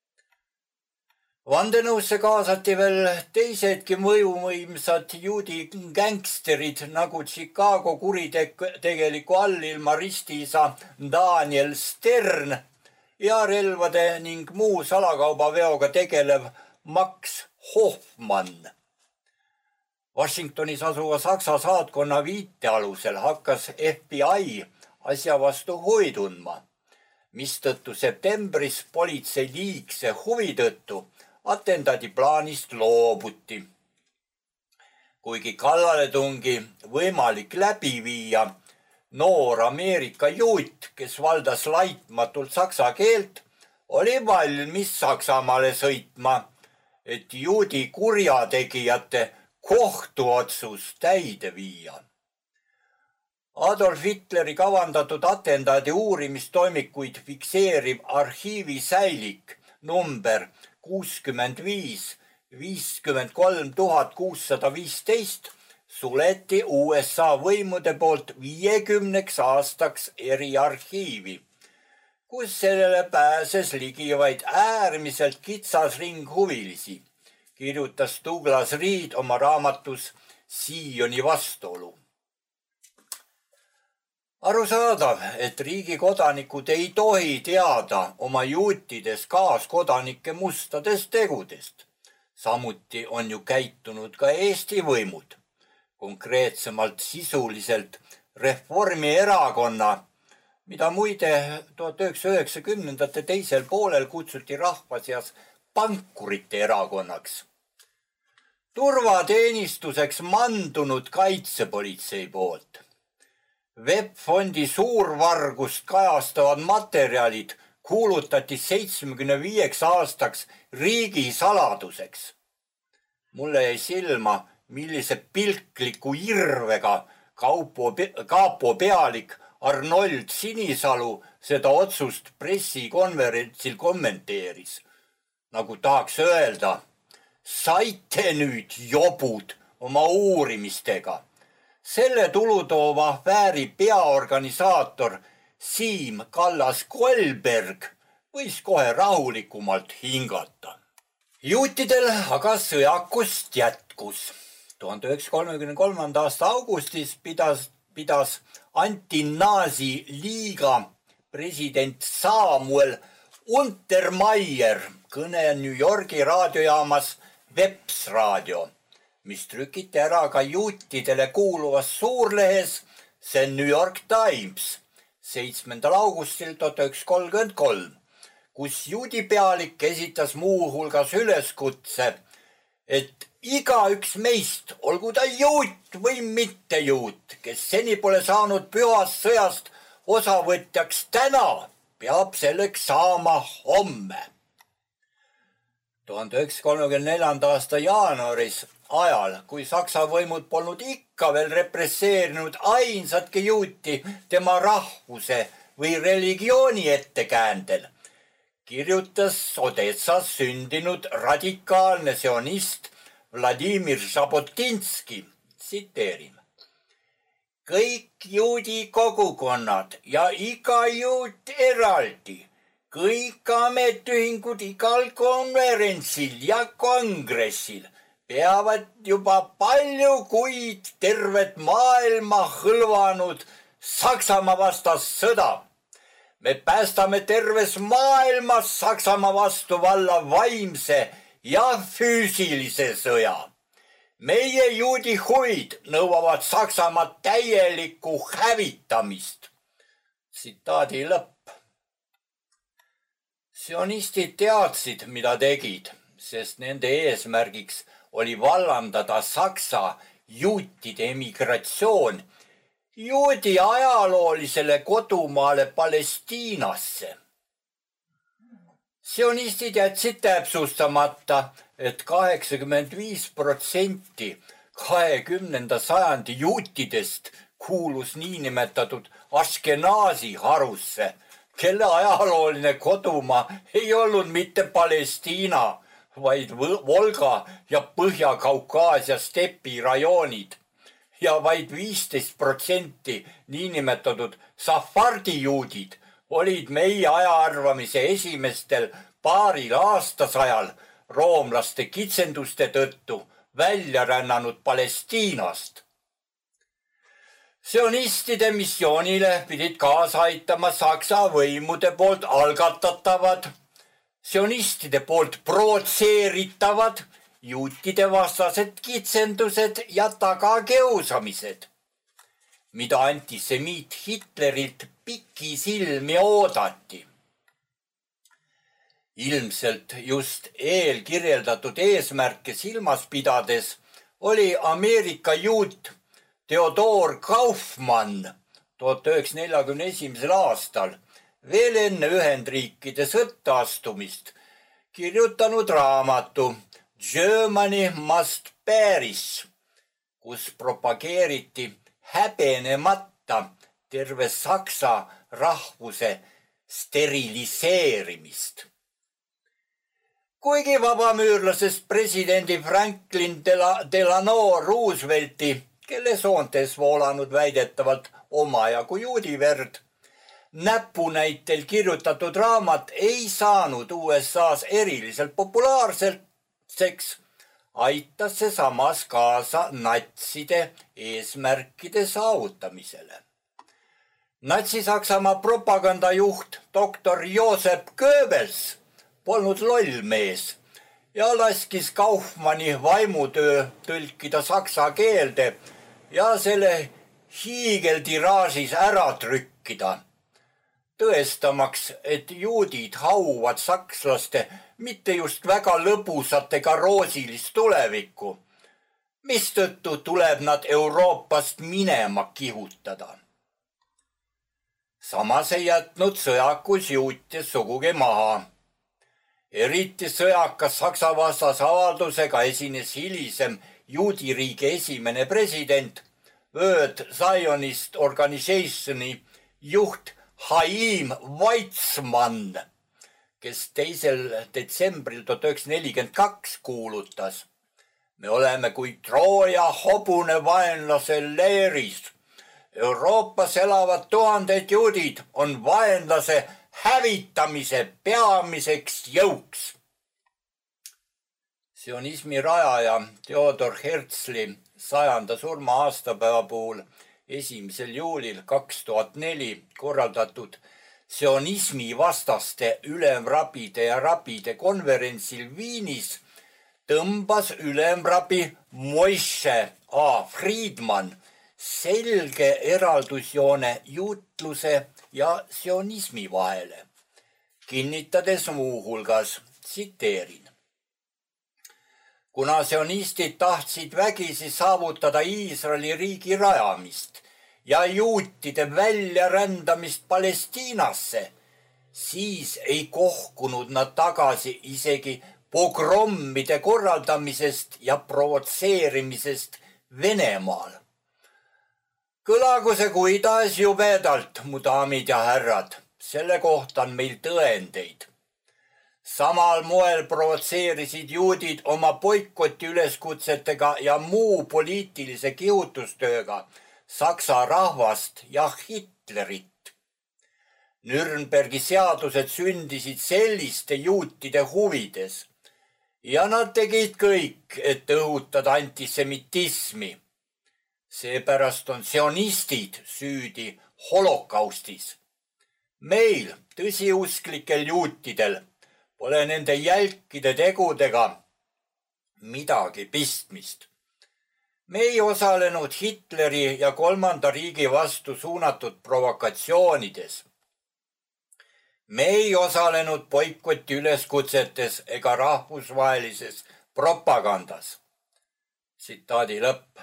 Vandenõusse kaasati veel teisedki mõjuvõimsad juudi gängsterid nagu Chicago kuritegeliku allilma ristiisa Daniel Stern ja relvade ning muu salakaubaveoga tegelev Max Hoffmann. Washingtonis asuva Saksa saatkonna viite alusel hakkas F B I asja vastu huvi tundma, mistõttu septembris politsei liigse huvi tõttu atentaadi plaanist loobuti. Kuigi kallaletungi võimalik läbi viia, noor Ameerika juut, kes valdas laitmatult saksa keelt, oli valmis Saksamaale sõitma, et juudi kurjategijate kohtuotsus täide viia. Adolf Hitleri kavandatud atentaadi uurimistoimikuid fikseeriv arhiivi säilik number kuuskümmend viis viiskümmend kolm tuhat kuussada viisteist suleti U S A võimude poolt viiekümneks aastaks eriarhiivi, kus sellele pääses ligi vaid äärmiselt kitsas ring huvilisi, kirjutas Douglas Reed oma raamatus Sioni vastuolu. Arusaadav, et riigi kodanikud ei tohi teada oma juutides kaaskodanike mustadest tegudest. Samuti on ju käitunud ka Eesti võimud, konkreetsemalt sisuliselt Reformierakonna, mida muide tuhat üheksasaja üheksakümnendate teisel poolel kutsuti rahva seas pankurite erakonnaks. Turvateenistuseks mandunud kaitsepolitsei poolt. Webfondi suurvargust kajastavad materjalid kuulutati seitsmekümne viieks aastaks riigi saladuseks. Mulle jäi silma, millise pilkliku irvega kaupo, kaapo pealik Arnold Sinisalu seda otsust pressikonverentsil kommenteeris. Nagu tahaks öelda, saite nüüd jobud oma uurimistega. Selle tulutoova afääri peaorganisaator Siim Kallas-Kolberg võis kohe rahulikumalt hingata. Juutidel aga sõjakust jätkus. tuhande üheksasaja kolmekümne kolmanda aasta augustis pidas, pidas Anti-Nazi liiga president Samuel Untermeier kõne New Yorgi raadiojaamas Veps raadio, mis trükiti ära ka juutidele kuuluvas suurlehes see New York Times seitsmendal augustil tuhat üheksasada kolmkümmend kolm, kus juudi pealik esitas muu hulgas üleskutse, et igaüks meist, olgu ta juut või mitte juut, kes seni pole saanud pühast sõjast osavõtjaks täna, peab selleks saama homme. tuhande üheksasaja kolmekümne neljanda aasta jaanuaris, ajal, kui Saksa võimud polnud ikka veel represseerinud ainsatki juuti tema rahvuse või religiooni ettekäändel, kirjutas Odessas sündinud radikaalne sionist Vladimir Žabotinski, tsiteerin. Kõik juudi kogukonnad ja iga juut eraldi, kõik ametiühingud igal konverentsil ja kongressil peavad juba palju kuid tervet maailma hõlvanud Saksamaa vastas sõda. Me päästame terves maailmas Saksamaa vastu valla vaimse ja füüsilise sõja. Meie juudi huvid nõuavad Saksamaa täielikku hävitamist. Tsitaadi lõpp. Sionistid teadsid, mida tegid, sest nende eesmärgiks oli vallandada Saksa juutide emigratsioon juudi ajaloolisele kodumaale Palestiinasse. Sionistid jätsid täpsustamata, et kaheksakümmend viis protsenti kahekümnenda sajandi juutidest kuulus niinimetatud Ashkenazi harusse, kelle ajalooline kodumaa ei olnud mitte Palestiina, vaid Volga ja Põhja-Kaukaasia stepirajoonid ja vaid viisteist protsenti niinimetatud safardi juudid olid meie ajaarvamise esimestel paaril aastasajal roomlaste kitsenduste tõttu välja rännanud Palestiinast. Sionistide missioonile pidid kaasa aitama Saksa võimude poolt algatatavad, sionistide poolt provotseeritavad juutide vastased kitsendused ja tagakiusamised, mida antisemiit Hitlerilt pikisilmi oodati. Ilmselt just eelkirjeldatud eesmärke silmas pidades oli Ameerika juut Theodor Kaufmann tuhat üheksasaja neljakümne esimesel aastal veel enne Ühendriikide sõtta astumist kirjutanud raamatu Germany Must Perish, kus propageeriti häbenemata terve saksa rahvuse steriliseerimist. Kuigi vabamüürlasest presidendi Franklin Delano Roosevelti, kelle soontes voolanud väidetavalt omajagu juudiverd, näpunäitel kirjutatud raamat ei saanud U S A-s eriliselt populaarseks, aitas see samas kaasa natside eesmärkide saavutamisele. Natsi-Saksamaa propagandajuht doktor Joseph Goebbels polnud loll mees ja laskis Kaufmanni vaimutöö tõlkida saksa keelde ja selle hiigeltiraažis ära trükkida, tõestamaks, et juudid hauvad sakslaste mitte just väga lõbusat ega roosilist tulevikku, mistõttu tuleb nad Euroopast minema kihutada. Samas ei jätnud sõjakus juute sugugi maha. Eriti sõjakas Saksa vastas avaldusega esines hilisem juudiriigi esimene president, World Zionist Organizationi juht Chaim Weizmann, kes teisel detsembril tuhat üheksasada nelikümmend kaks kuulutas: me oleme kui Trooja hobune vaenlase leeris. Euroopas elavad tuhanded juudid on vaenlase hävitamise peamiseks jõuks. Sionismi rajaja Theodor Herzli sajanda surma aastapäeva puhul esimesel juulil kaks tuhat neli korraldatud sionismi vastaste ülemrabide ja rabide konverentsil Viinis tõmbas ülemrabi Moshe A. Friedman selge eraldusjoone juutluse ja sionismi vahele, kinnitades muuhulgas, tsiteerin: kuna sionistid tahtsid vägisi saavutada Iisraeli riigi rajamist ja juutide väljarändamist Palestiinasse, siis ei kohkunud nad tagasi isegi pogrommide korraldamisest ja provotseerimisest Venemaal. Kõlagu see kuidas jubedalt, mu daamid ja härrad, selle kohta on meil tõendeid. Samal moel provotseerisid juudid oma boikoti üleskutsetega ja muu poliitilise kihutustööga Saksa rahvast ja Hitlerit. Nürnbergi seadused sündisid selliste juutide huvides ja nad tegid kõik, et õhutada antisemitismi. Seepärast on sionistid süüdi holokaustis. Meil, tõsiusklikel juutidel, pole nende jälkide tegudega midagi pistmist. Me ei osalenud Hitleri ja kolmanda riigi vastu suunatud provokatsioonides. Me ei osalenud boikoti üleskutsetes ega rahvusvahelises propagandas. Tsitaadi lõpp.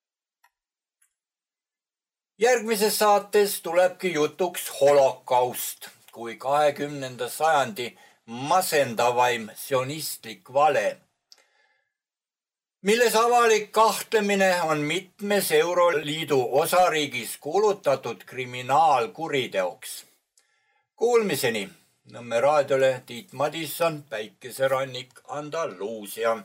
Järgmises saates tulebki jutuks holokaust kui kahekümnenda sajandi masendavaim sionistlik vale, milles avalik kahtlemine on mitmes Euroliidu osariigis kuulutatud kriminaalkuriteoks. Kuulmiseni Nõmme raadiole Tiit Madisson, Päikeserannik, Andaluusia.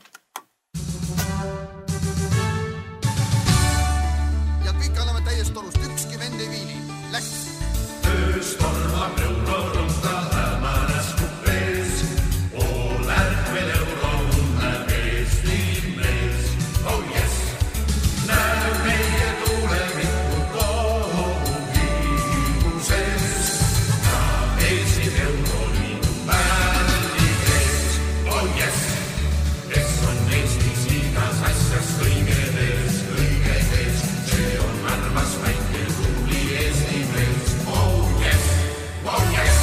Ja kõik oleme täiest torust, ükski vend ei viili. Läks! Ööst ormab eurorunta hämänes kupees, pool ärkvel eurorunne Eesti mees. Oh yes, näe meie tulevikku kogu viimuses, ka Eesti euroliidu pärli kees. Oh yes, kes on Eestis igas asjas kõige ees, kõige ees, see on armas väike tubli Eesti mees. Oh yes, oh yes.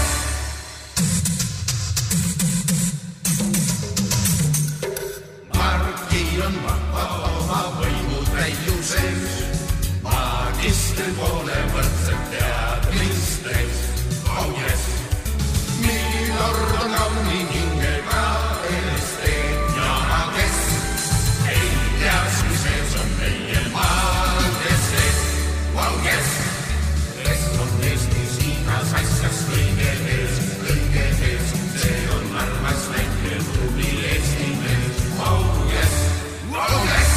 Marki on vahva oma võimu täiuses, magistri poole võrdselt teadmistes. Oh yes, Milord on kauni hingega esteet ja kes ei teaks, mis ees on meie maades ees. Oh yes, kes on Eestis igas asjas kõige ees, kõige ees, see on armas väike tubli Eesti mees. Oh yes, oh yes.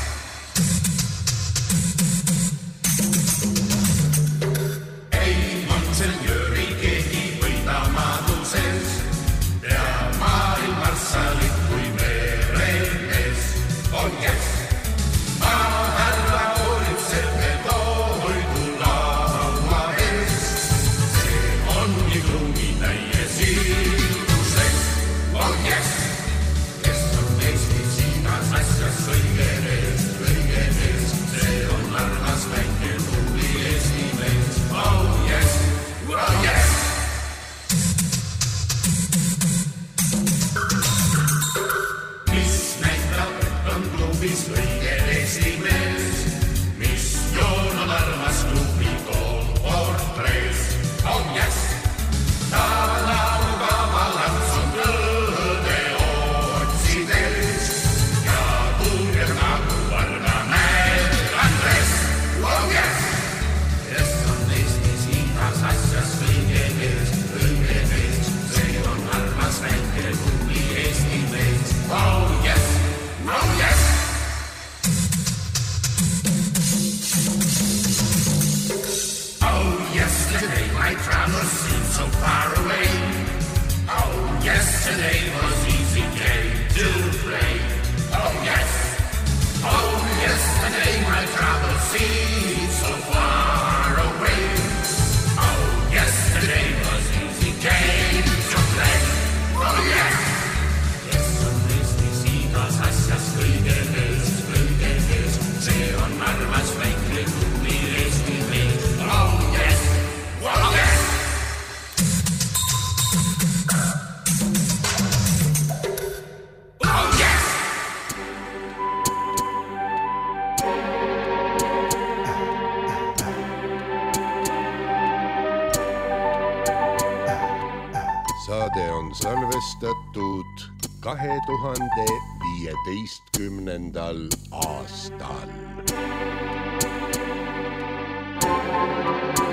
Ei monsenjööri keegi võida maduses, pea maailm marssalit kui meremees. Oh yes, maa härra hoolitseb me toidu laua ees, see on nii krumi täies ilduses. Oh yes, kes on Eestis igas asjas kõige ees, kõige ees, see on armas väike tubli Eesti mees. Oh yes, oh yes. Mis näitab, et on klubis kõige Eesti mees, mis joon on armas klubi kool portrees. Oh yes, ta lauga valants on kõõde otsides ja tunneb nagu varga näed Andres. Oh yes, kes on Eestis igas asjas kõige ees, kõige ees, see on armas väike tubli Eesti mees. Oh yes, oh yes. Oh yesterday my travels seemed so far away. Oh yesterday was easy game to play. Oh yes, oh yesterday my travels seemed so far away. Oh yesterday was easy game to play. Oh yes, kes on Eestis igas asjas kõige ees, kõige ees, see on armas väike tubli Eesti mees. Oh yes, oh yes. Oh yes. Saade on salvestatud kahe tuhande viieteistkümnendal aastal.